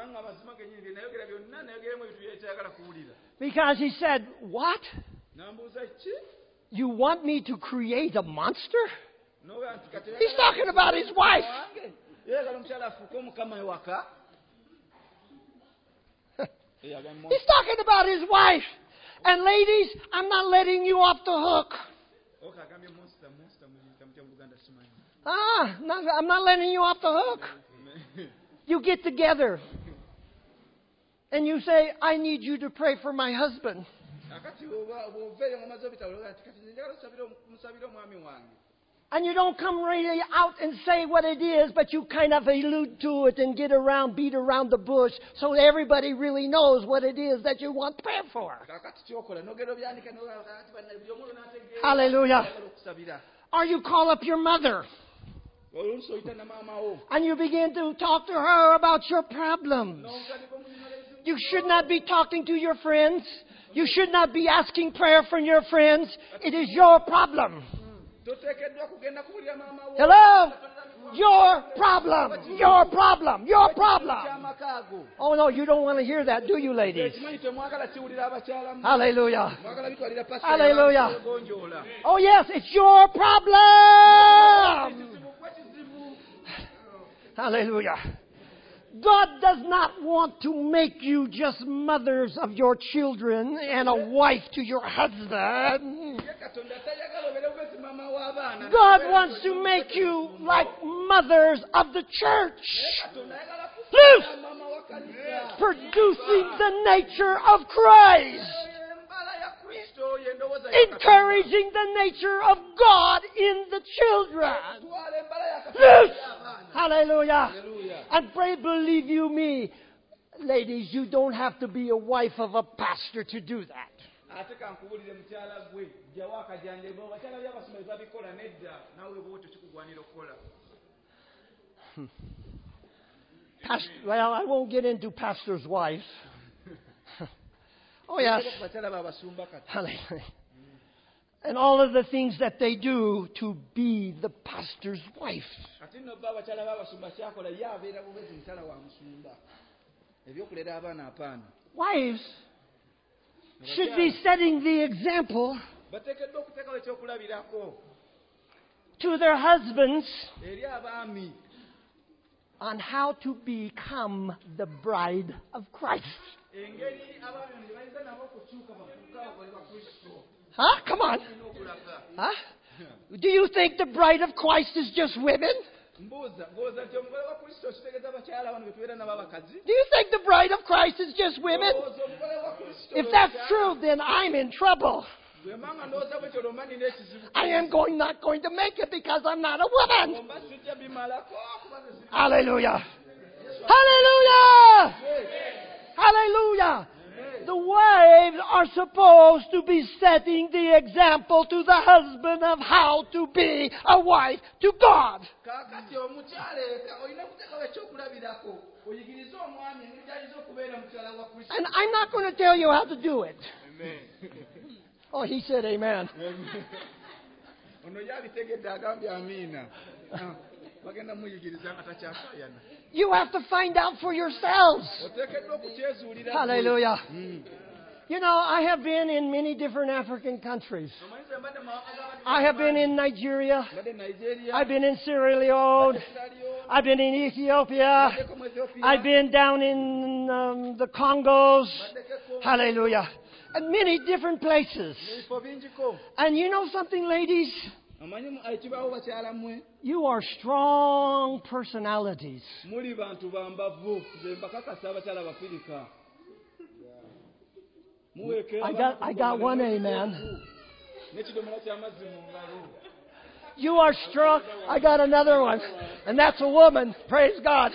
Because he said, what? You want me to create a monster? He's talking about his wife. He's talking about his wife. And ladies, I'm not letting you off the hook. Ah, not, I'm not letting you off the hook. You get together and you say, I need you to pray for my husband. And you don't come really out and say what it is, but you kind of allude to it and get around, beat around the bush so everybody really knows what it is that you want prayer for. Hallelujah. Or you call up your mother and you begin to talk to her about your problems. You should not be talking to your friends. You should not be asking prayer from your friends. It is your problem. Hello? Your problem. Your problem. Your problem. Oh, no, you don't want to hear that, do you, ladies? Hallelujah. Hallelujah. Oh, yes, it's your problem. Hallelujah. God does not want to make you just mothers of your children and a wife to your husband. God wants to make you like mothers of the church. Loose! Producing the nature of Christ. Encouraging the nature of God in the children. Loose! Hallelujah. And pray, believe you me, ladies, you don't have to be a wife of a pastor to do that. Past- well, I won't get into pastor's wife. Oh, yes. Hallelujah. And all of the things that they do to be the pastor's wife. Wives should be setting the example to their husbands on how to become the bride of Christ. Huh? Come on. Huh? Do you think the bride of Christ is just women? Do you think the bride of Christ is just women? If that's true, then I'm in trouble. I am going not going to make it because I'm not a woman. Hallelujah. Hallelujah. Hallelujah. The wives are supposed to be setting the example to the husband of how to be a wife to God. And I'm not going to tell you how to do it. Oh, he said You have to find out for yourselves. Hallelujah. You know, I have been in many different African countries. I have been in Nigeria. I've been in Sierra Leone. I've been in Ethiopia. I've been down in um, the Congos. Hallelujah. And many different places. And you know something, ladies? You are strong personalities. I got, I got one amen. You are strong. I got another one. And that's a woman. Praise God.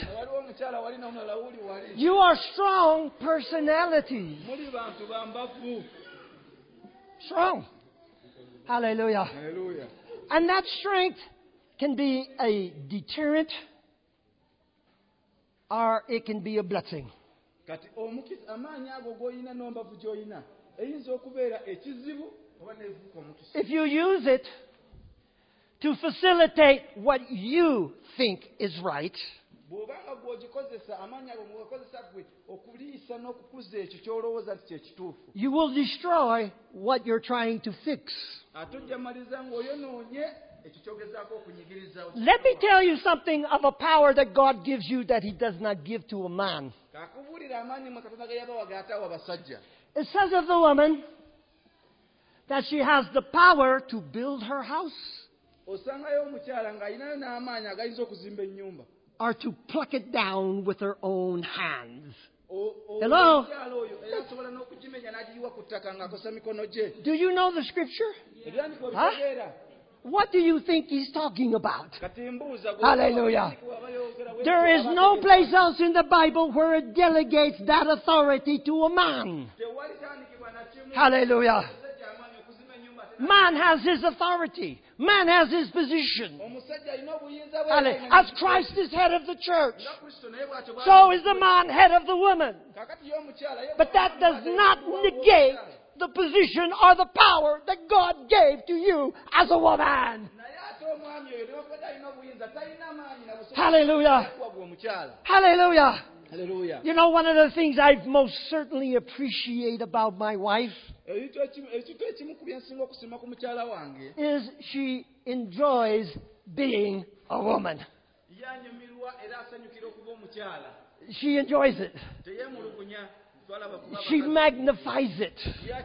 You are strong personalities. Strong. Hallelujah. Hallelujah. And that strength can be a deterrent or it can be a blessing. If you use it to facilitate what you think is right, you will destroy what you're trying to fix. Let me tell you something of a power that God gives you that He does not give to a man. It says of the woman that she has the power to build her house or to pluck it down with her own hands. Hello? Do you know the scripture? Huh? What do you think he's talking about? Hallelujah. There is no place else in the Bible where it delegates that authority to a man. Hallelujah. Man has his authority. Man has his position. As Christ is head of the church, so is the man head of the woman. But that does not negate the position or the power that God gave to you as a woman. Hallelujah. Hallelujah. Hallelujah. You know, one of the things I most certainly appreciate about my wife is she enjoys being a woman. She enjoys it. She magnifies it.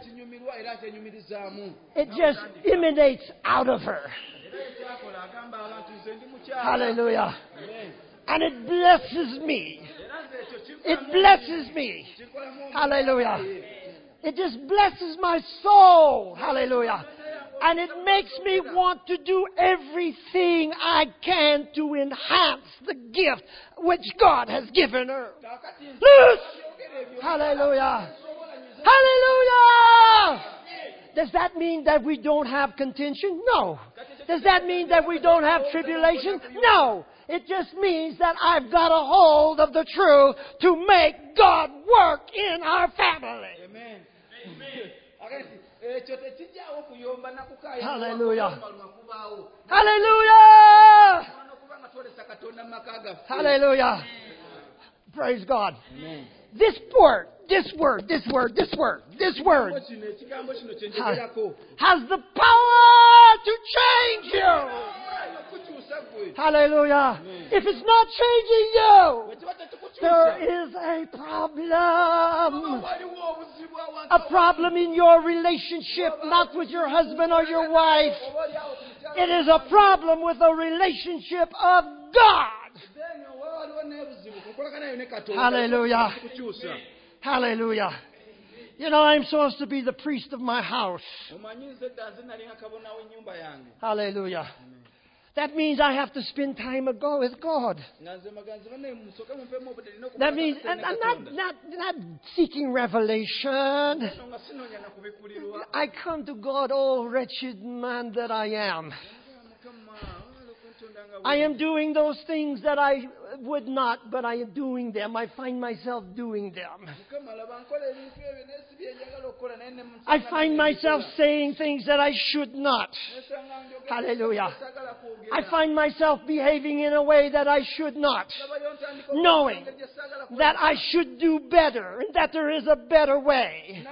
It just emanates out of her. Hallelujah. And it blesses me. It blesses me. Hallelujah. It just blesses my soul. Hallelujah. And it makes me want to do everything I can to enhance the gift which God has given her. Yes. Hallelujah. Hallelujah. Does that mean that we don't have contention? No. Does that mean that we don't have tribulation? No. It just means that I've got a hold of the truth to make God work in our family. Amen. Hallelujah. Hallelujah. Hallelujah. Praise God. Amen. This word, this word, this word, this word, this word has, has the power to change you. Hallelujah. If it's not changing you, there is a problem. A problem in your relationship, not with your husband or your wife. It is a problem with a relationship of God. Hallelujah. Hallelujah. You know, I'm supposed to be the priest of my house. Hallelujah. That means I have to spend time ago with God. That means I'm not, not, not seeking revelation. I come to God, oh wretched man that I am. I am doing those things that I would not, but I am doing them. I find myself doing them. I find myself saying things that I should not. Hallelujah. I find myself behaving in a way that I should not, knowing that I should do better and that there is a better way.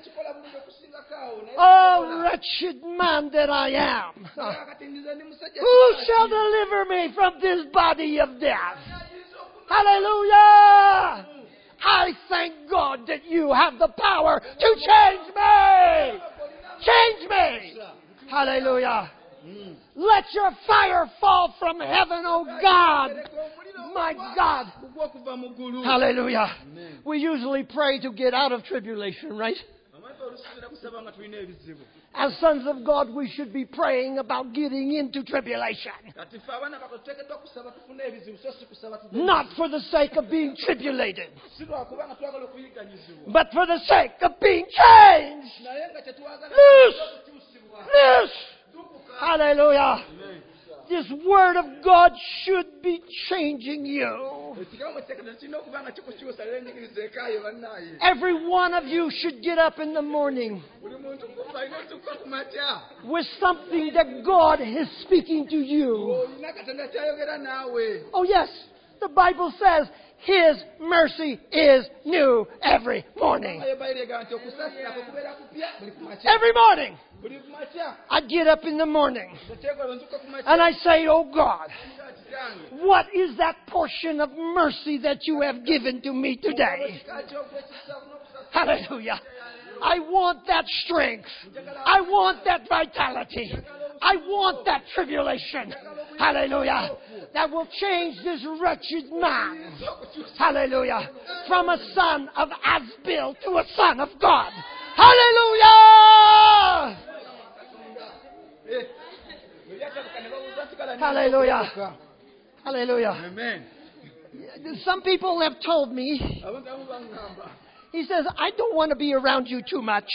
Oh, wretched man that I am! Who shall deliver me from this body of death? Hallelujah! I thank God that you have the power to change me! Change me! Hallelujah! Let your fire fall from heaven, oh God! My God! Hallelujah! We usually pray to get out of tribulation, right? As sons of God, we should be praying about getting into tribulation. Not for the sake of being tribulated, but for the sake of being changed. Loose! Loose! Hallelujah! This word of God should be changing you. Every one of you should get up in the morning with something that God is speaking to you. Oh yes, the Bible says His mercy is new every morning. Every morning. I get up in the morning and I say, oh God, what is that portion of mercy that you have given to me today? Hallelujah. I want that strength. I want that vitality. I want that tribulation. Hallelujah. That will change this wretched man. Hallelujah. From a son of Asbil to a son of God. Hallelujah. Hallelujah. Hallelujah. Amen. Some people have told me, he says, I don't want to be around you too much.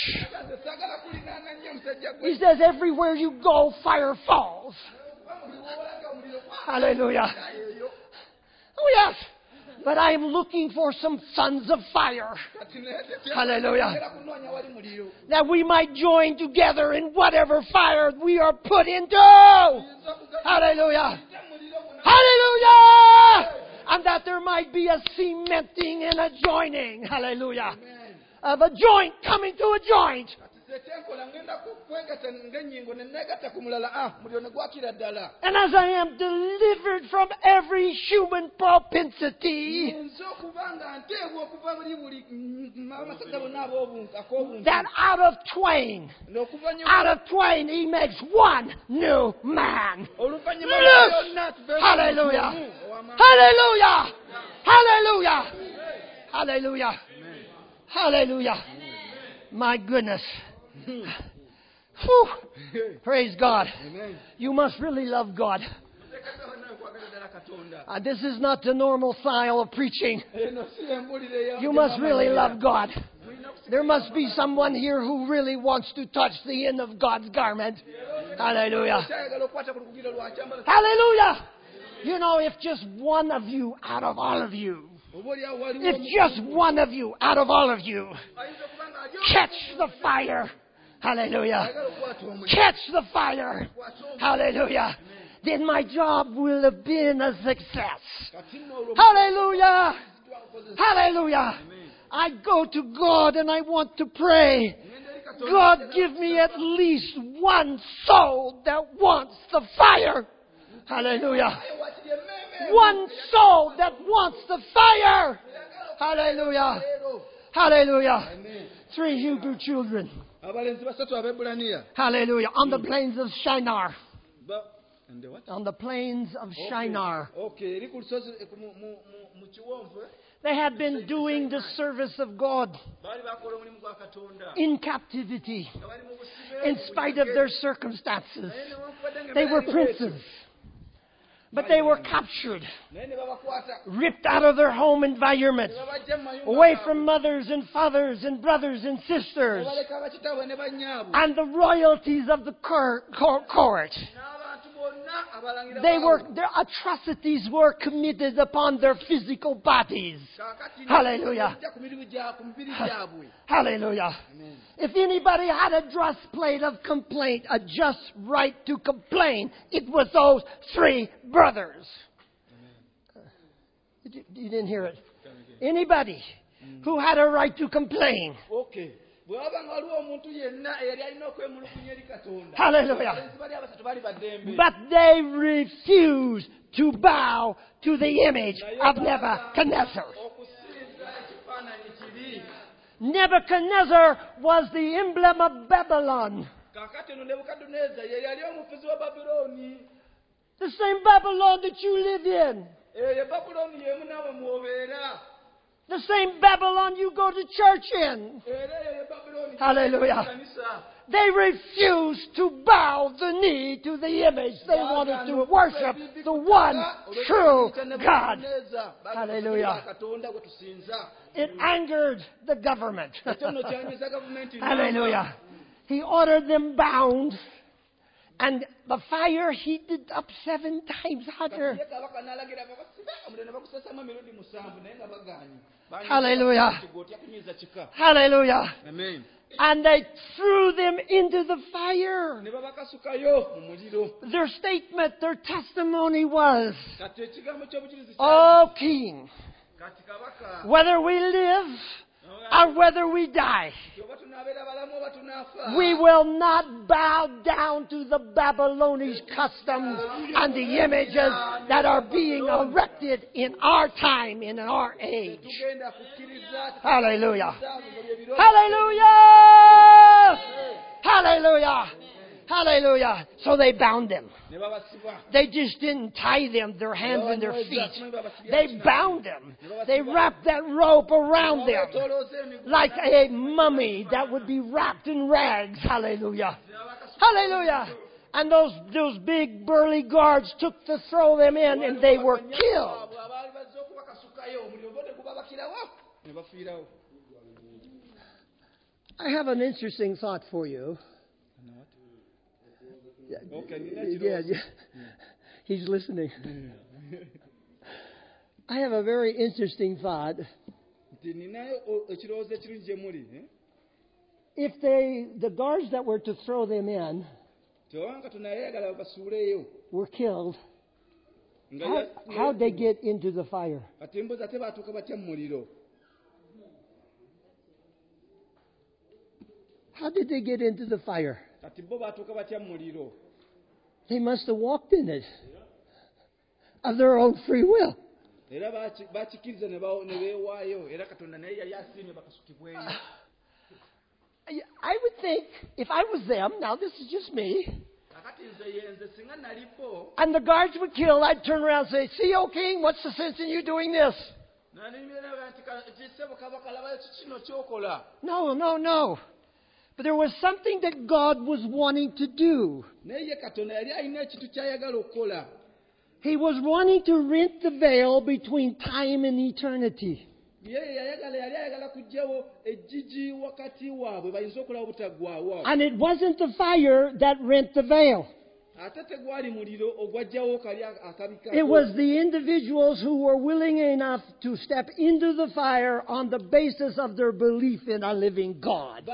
He says, everywhere you go, fire falls. Hallelujah. Oh, yes. But I am looking for some sons of fire. Hallelujah. That we might join together in whatever fire we are put into. Hallelujah. Hallelujah. And that there might be a cementing and a joining. Hallelujah. Of a joint coming to a joint. And as I am delivered from every human propensity, that out of twain, out of twain, He makes one new man. Hallelujah! Hallelujah! Hallelujah! Hallelujah! Hallelujah! My goodness. Whew. Praise God. Amen. You must really love God. Uh, this is not the normal style of preaching. You must really love God. There must be someone here who really wants to touch the end of God's garment. Hallelujah. Hallelujah. You know, if just one of you out of all of you, if just one of you out of all of you catch the fire. Hallelujah. Catch the fire. Hallelujah. Then my job will have been a success. Hallelujah. Hallelujah. I go to God and I want to pray. God, give me at least one soul that wants the fire. Hallelujah. One soul that wants the fire. Hallelujah. Hallelujah. Three Hebrew children. Hallelujah. On the plains of Shinar. On the plains of Shinar. They had been doing the service of God in captivity, in spite of their circumstances. They were princes. But they were captured, ripped out of their home environment, away from mothers and fathers and brothers and sisters, and the royalties of the court. They were, their atrocities were committed upon their physical bodies. Hallelujah. Hallelujah. If anybody had a just plate of complaint, a just right to complain, it was those three brothers. Uh, you, you didn't hear it. Anybody mm. who had a right to complain. Okay. Hallelujah. But they refused to bow to the image of Nebuchadnezzar. Nebuchadnezzar was the emblem of Babylon. The same Babylon that you live in. The same Babylon you go to church in. Hallelujah. They refused to bow the knee to the image. They wanted to worship the one true God. Hallelujah. It angered the government. Hallelujah. He ordered them bound. And the fire heated up seven times hotter. Hallelujah. Hallelujah. Amen. And they threw them into the fire. Their statement, their testimony was, "O King, whether we live or whether we die, we will not bow down to the Babylonian customs and the images that are being erected in our time, in our age." Hallelujah. Hallelujah. Hallelujah. Hallelujah. So they bound them. They just didn't tie them, their hands and their feet. They bound them. They wrapped that rope around them like a mummy that would be wrapped in rags. Hallelujah. Hallelujah. And those, those big burly guards took to throw them in, and they were killed. I have an interesting thought for you. Yeah, yeah. He's listening. I have a very interesting thought. If they, the guards that were to throw them in, were killed, how, how'd they get into the fire? How did they get into the fire? They must have walked in it of their own free will. I would think, if I was them, now this is just me, and the guards would kill, I'd turn around and say, "See, O King, what's the sense in you doing this?" No, no, no. But there was something that God was wanting to do. He was wanting to rent the veil between time and eternity. And it wasn't the fire that rent the veil. It was the individuals who were willing enough to step into the fire on the basis of their belief in a living God.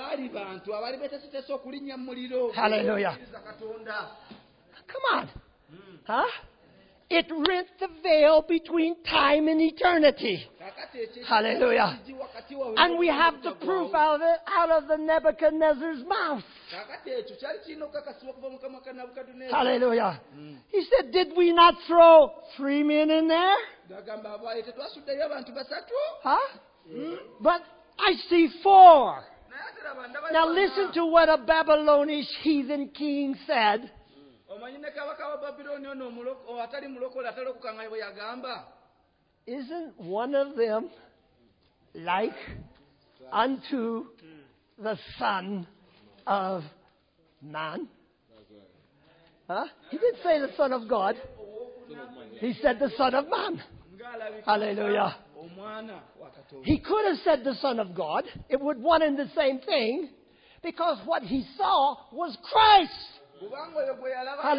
Hallelujah. Come on. Huh? It rent the veil between time and eternity. Hallelujah. And we have the proof out of it, out of the Nebuchadnezzar's mouth. Hallelujah. He said, "Did we not throw three men in there?" Huh? But I see four. Now listen to what a Babylonian heathen king said. "Isn't one of them like unto the Son of Man?" Huh? He didn't say the Son of God. He said the Son of Man. Hallelujah. He could have said the Son of God. It would one and the same thing, because what he saw was Christ.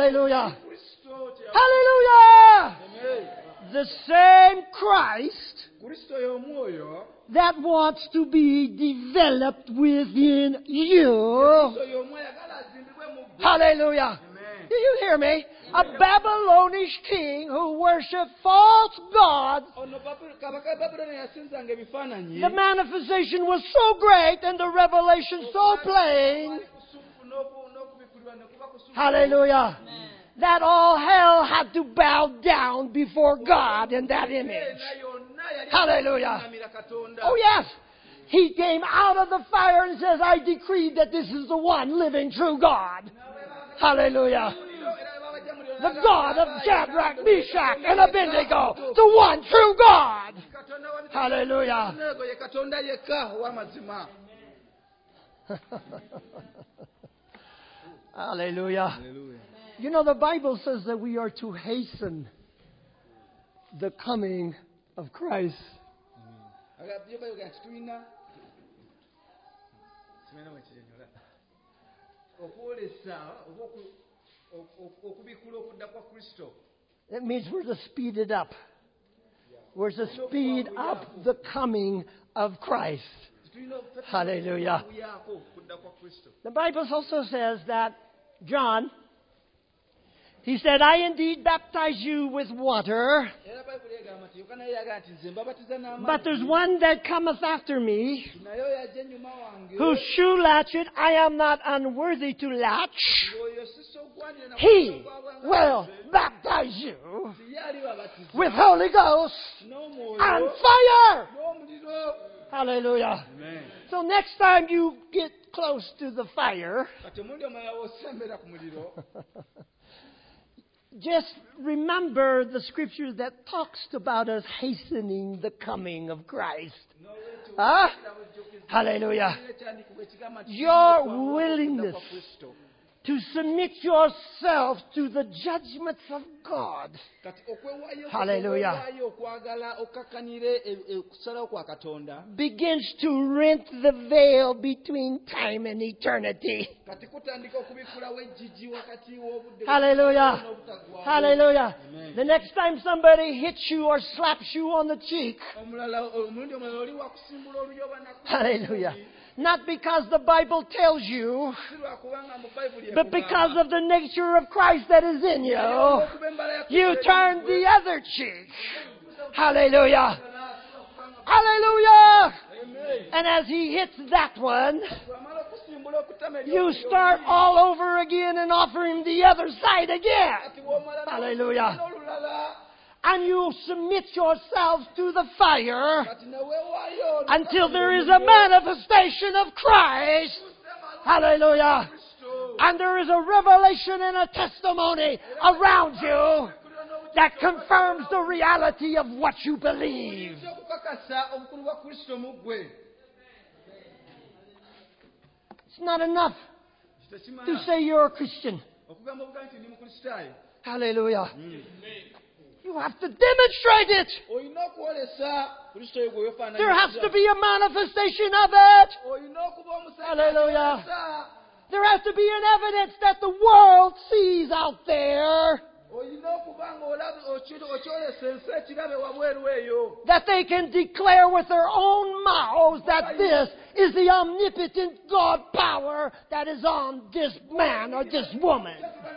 Hallelujah. Hallelujah. The same Christ that wants to be developed within you. Hallelujah. Do you hear me? A Babylonish king who worshipped false gods. The manifestation was so great and the revelation so plain. Hallelujah. That all hell had to bow down before God in that image. Hallelujah. Oh yes. He came out of the fire and says, I decree that this is the one living true God. Hallelujah. The God of Shadrach, Meshach, and Abednego. The one true God. Hallelujah. Hallelujah. You know, the Bible says that we are to hasten the coming of Christ. That means we're to speed it up. We're to speed up the coming of Christ. Hallelujah. The Bible also says that John, he said, I indeed baptize you with water, but there's one that cometh after me, whose shoe latchet I am not unworthy to latch. He will baptize you with Holy Ghost and fire. Hallelujah. Amen. So next time you get close to the fire, just remember the scripture that talks about us hastening the coming of Christ. Huh? Hallelujah. Your willingness to submit yourself to the judgments of God. Hallelujah. Begins to rent the veil between time and eternity. Hallelujah. Hallelujah. Amen. The next time somebody hits you or slaps you on the cheek. Hallelujah. Not because the Bible tells you, but because of the nature of Christ that is in you. You turn the other cheek. Hallelujah. Hallelujah. And as he hits that one, you start all over again and offer him the other side again. Hallelujah. And you submit yourselves to the fire until there is a manifestation of Christ. Hallelujah. And there is a revelation and a testimony around you that confirms the reality of what you believe. It's not enough to say you're a Christian. Hallelujah. You have to demonstrate it. There has to be a manifestation of it. Hallelujah. There has to be an evidence that the world sees out there. That they can declare with their own mouths that this is the omnipotent God power that is on this man or this woman.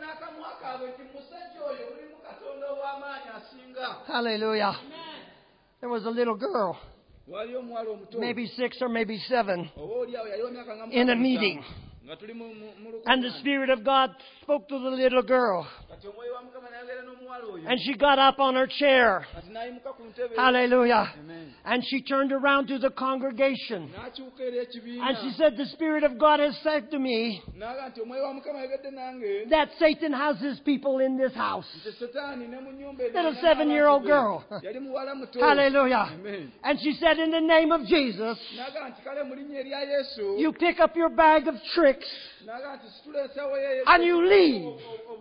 Hallelujah. There was a little girl, maybe six or maybe seven, in a meeting. And the Spirit of God spoke to the little girl. And she got up on her chair. Hallelujah. And she turned around to the congregation. And she said, the Spirit of God has said to me that Satan has his people in this house. Little seven-year-old girl. Hallelujah. And she said, in the name of Jesus, you pick up your bag of tricks and you leave.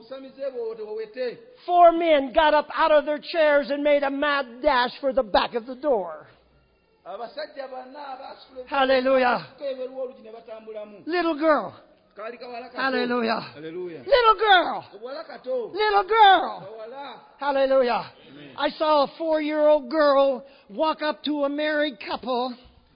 Four men got up out of their chairs and made a mad dash for the back of the door. Hallelujah. Little girl. Hallelujah. Hallelujah. Little girl. Little girl. Hallelujah. Amen. I saw a four-year-old girl walk up to a married couple,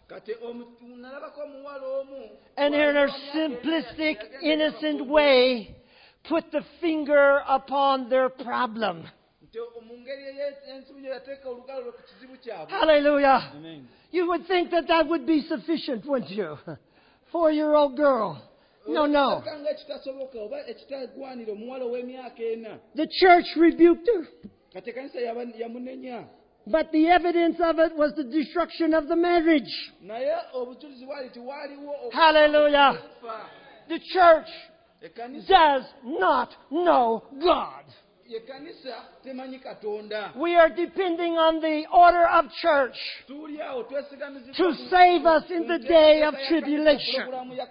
and in her simplistic, innocent way, put the finger upon their problem. Hallelujah. Amen. You would think that that would be sufficient, wouldn't you? Four-year-old girl. No, no. The church rebuked her. But the evidence of it was the destruction of the marriage. Hallelujah. The church does not know God. We are depending on the order of church to save us in the day of tribulation.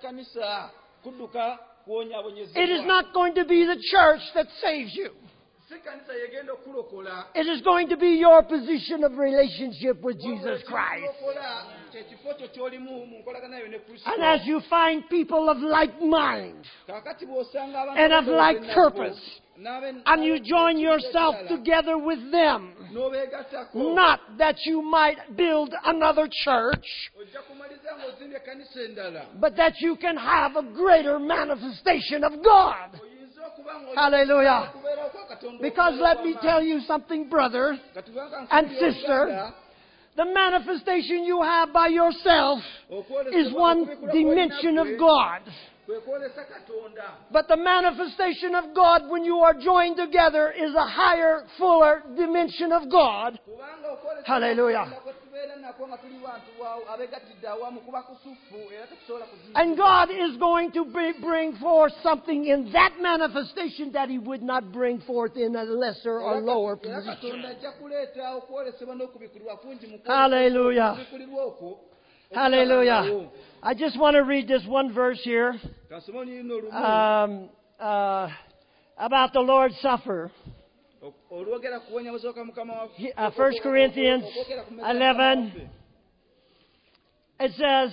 It is not going to be the church that saves you. It is going to be your position of relationship with Jesus Christ. And as you find people of like mind and of like purpose, and you join yourself together with them, not that you might build another church, but that you can have a greater manifestation of God. Hallelujah. Because let me tell you something, brother and sister. The manifestation you have by yourself is one dimension of God. But the manifestation of God when you are joined together is a higher, fuller dimension of God. Hallelujah. And God is going to bring forth something in that manifestation that He would not bring forth in a lesser or lower position. Hallelujah. Hallelujah. I just want to read this one verse here um, uh, about the Lord's Supper. Uh, First Corinthians eleven. It says,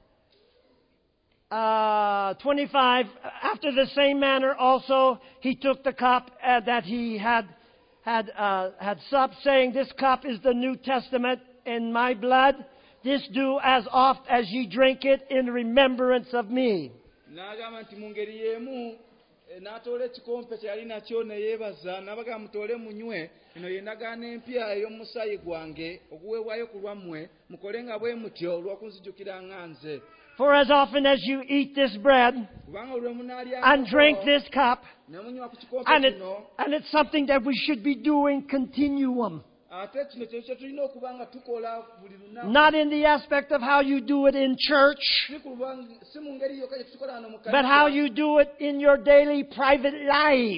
uh, twenty-five, after the same manner also he took the cup uh, that he had had uh, had supped, saying, This cup is the New Testament in my blood. This do as oft as ye drink it in remembrance of me. N'atoola ekikompe kye yali nakyo ne yeebaza n'abaga mutoole munywe eno ye ndagaano empya ey'omusaayi gwange oguweebwayo ku lwammwe mukole nga bwe mutyo olw'okunzijukiranga nze. For as often as you eat this bread and drink this cup, and, it, and it's something that we should be doing continuum. Not in the aspect of how you do it in church, but how you do it in your daily private life.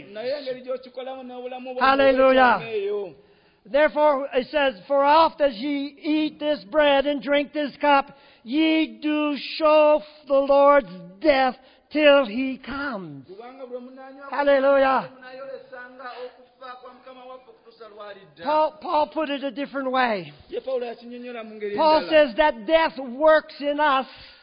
Hallelujah. Therefore, it says, For oft as ye eat this bread and drink this cup, ye do show the Lord's death till He comes. Hallelujah. Paul, Paul put it a different way. Paul says that death works in us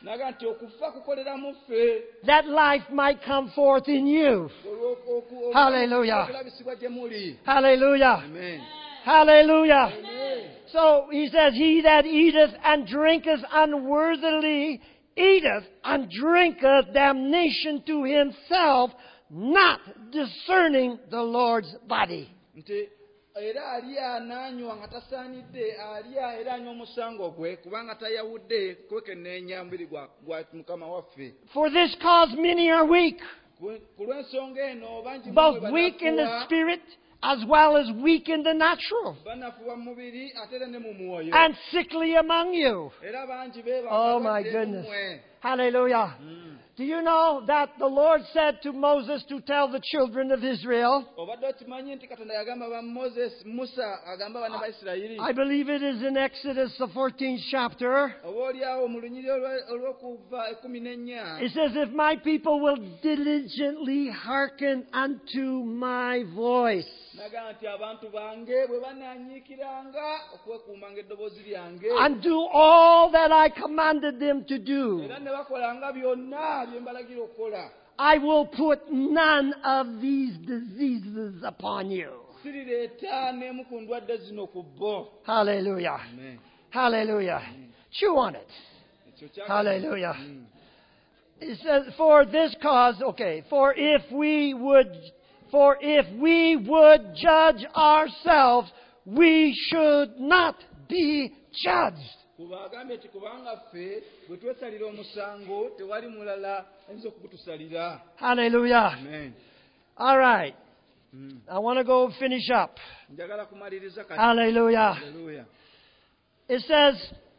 that life might come forth in you. Hallelujah. Hallelujah. Amen. Hallelujah. Amen. So he says, He that eateth and drinketh unworthily eateth and drinketh damnation to himself, not discerning the Lord's body. Era alya n'anywa nga tasaanidde, alya era anywa omusango gwe kubanga tayawudde kwekenneenya mubiri gwa Mukama waffe. For this cause many are weak, Ku lw'ensonga eno bangi both weak in the spirit as well as weak in the natural, banafuwa mu mubiri ate era ne mu mwoyo. and sickly among you. Era bangi beeba Oh my goodness. Hallelujah. Mm. Do you know that the Lord said to Moses to tell the children of Israel? I believe it is in Exodus, the fourteenth chapter. It says, If my people will diligently hearken unto my voice. n'agamba nti abantu bange bwe banaanyiikiranga okwekuumanga eddoboozi lyange and do all that I commanded them to do, era ne bakolanga byonna bye mbalagira okukola, I will put none of these diseases upon you. sirireeta n'emu ku ndwadde zino ku bo. Hallelujah. Amen. Hallelujah. Chew on it. Ekyo kyagala- Hallelujah. Mm. It says, for this cause, okay, for if we would, for if we would judge ourselves, we should not be judged. Kuba agambye nti kubanga ffe bwe twesalira omusango tewali mulala ayinza okugutusalira. Hallelujah. Amen. All right. Mm. I want to go finish up. Njagala kumaliriza kati. Hallelujah. Hallelujah. It says,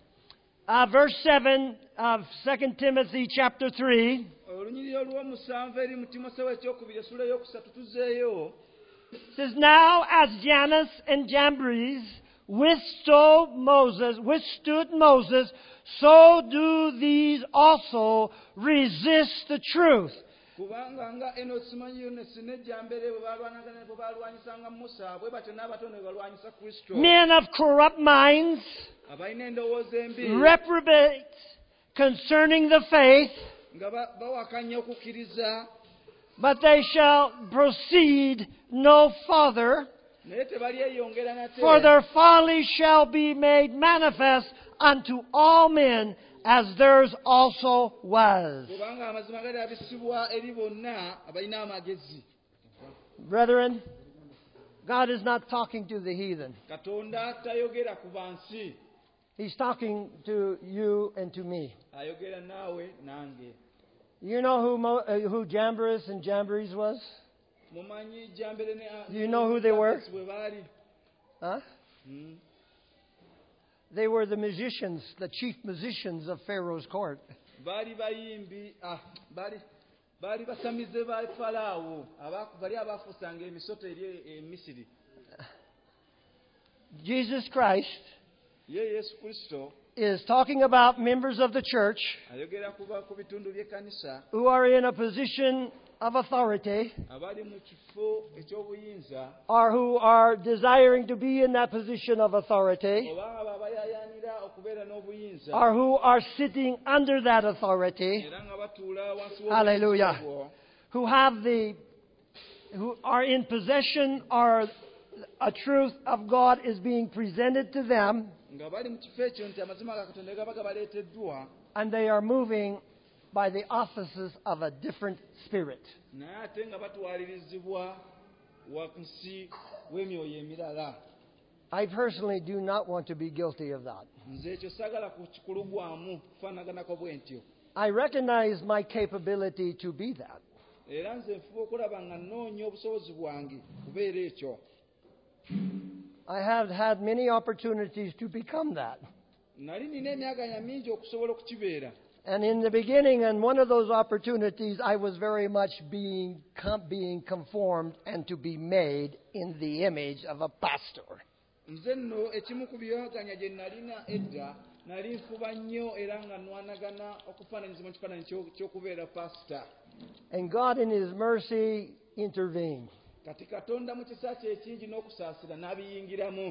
uh, verse seven of Second Timothy chapter three, Olunyiriri olw'omusanvu eri mu Timoseewo ekyokubiri essula ey'okusatu tuzeeyo. says, now as Jannes and Jambres withstood Moses, withstood Moses, so do these also resist the truth. Kubanga nga Enosi Yonesi ne Jambere bwe balwanagana bwe balwanyisanga Musa bwe batyo n'abatono bwe balwanyisa Kristo. Men of corrupt minds, Abalina endowooza embi reprobate concerning the faith, nga ba- bawakanya okukkiriza but they shall proceed no farther, naye tebalyeyongera nate. for their folly shall be made manifest unto all men, as theirs also was. Kubanga amazima galabisibwa eri bonna abalina amagezi. Brethren, God is not talking to the heathen. Katonda tayogera ku bansi, He's talking to you and to me. ayogera naawe nange. You know who Mo, uh, who Jambres and Jambres was? Mumanyi Jambere ne Do you know who they were? bwe baali? Huh? Mm. They were the musicians, the chief musicians of Pharaoh's court. Baali bayimbi, ah, baali baali basamize ba Falaawo, aba- bali abaafuusanga emisoto eri e Misiri. Jesus Christ Ye Yesu Kristo is talking about members of the church ayogera kuba ku bitundu by'ekkanisa who are in a position of authority, abali mu kifo eky'obuyinza or who are desiring to be in that position of authority, oba abo abayaayaanira okubeera n'obuyinza or who are sitting under that authority, era nga batuula wansi Hallelujah. w'obuyinza obwo, who have the, who are in possession, or a truth of God is being presented to them, nga bali mu kifo ekyo nti amazima ga Katonda gaba gabaleeteddwa and they are moving by the offices of a different spirit. naye ate nga batwalirizibwa wansi w'emyoyo emirala. I personally do not want to be guilty of that. Nze ekyo saagala kukikulugwamu kufaanaganako bwe ntyo. I recognize my capability to be that. Era nze nfuba okulaba nga nnoonya obusobozi bwange kubeera ekyo. I have had many opportunities to become that. Nali nina emyaganya mingi okusobola okukibeera. And in the beginning, and one of those opportunities, I was very much being com- being conformed and to be made in the image of a pastor. Nze nno ekimu ku byaganya gye nalina edda nali nfuba nnyo era nga nwanagana okufaananyizibwa mu kifaananyi ky'o- ky'okubeera pasita. And God, in His mercy, intervened. Kati Katonda mu kisa kye ekingi n'okusaasira n'abiyingiramu.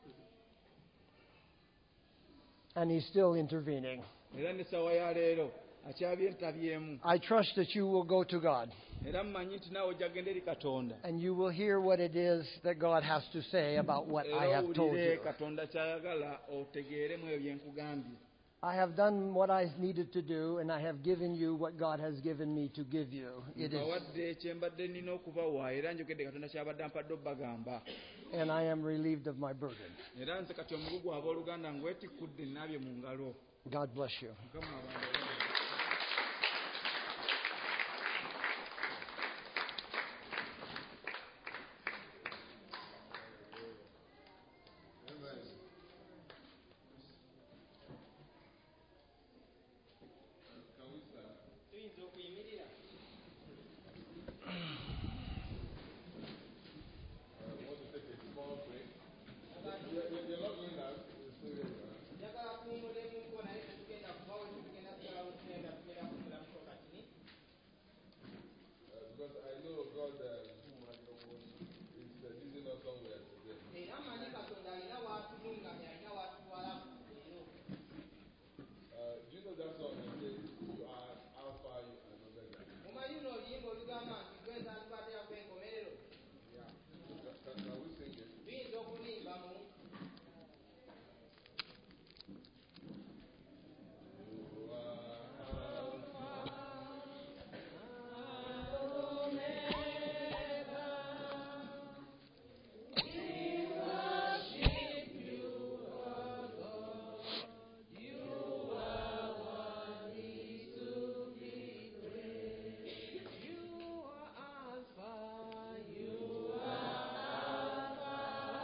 And He's still intervening. Era n'essaawa ya leero akyabyentabyeemu. I trust that you will go to God Era mmanyi nti naawe ojja genda eri Katonda. and you will hear what it is that God has to say about what I Era have told owulire you. Katonda ky'ayagala otegeeremu ebyo bye nkugambye. I have done what I needed to do, and I have given you what God has given me to give you. It is, Mbawadde kye mbadde nnina okubawa era njogedde Katonda ky'abadde ampadde obbagamba. and I am relieved of my burden. Era nze kati omugugu abooluganda ngwetikkudde nnaabye mu ngalo. God bless you. Mukama abange. Tuyinza okuyimirira.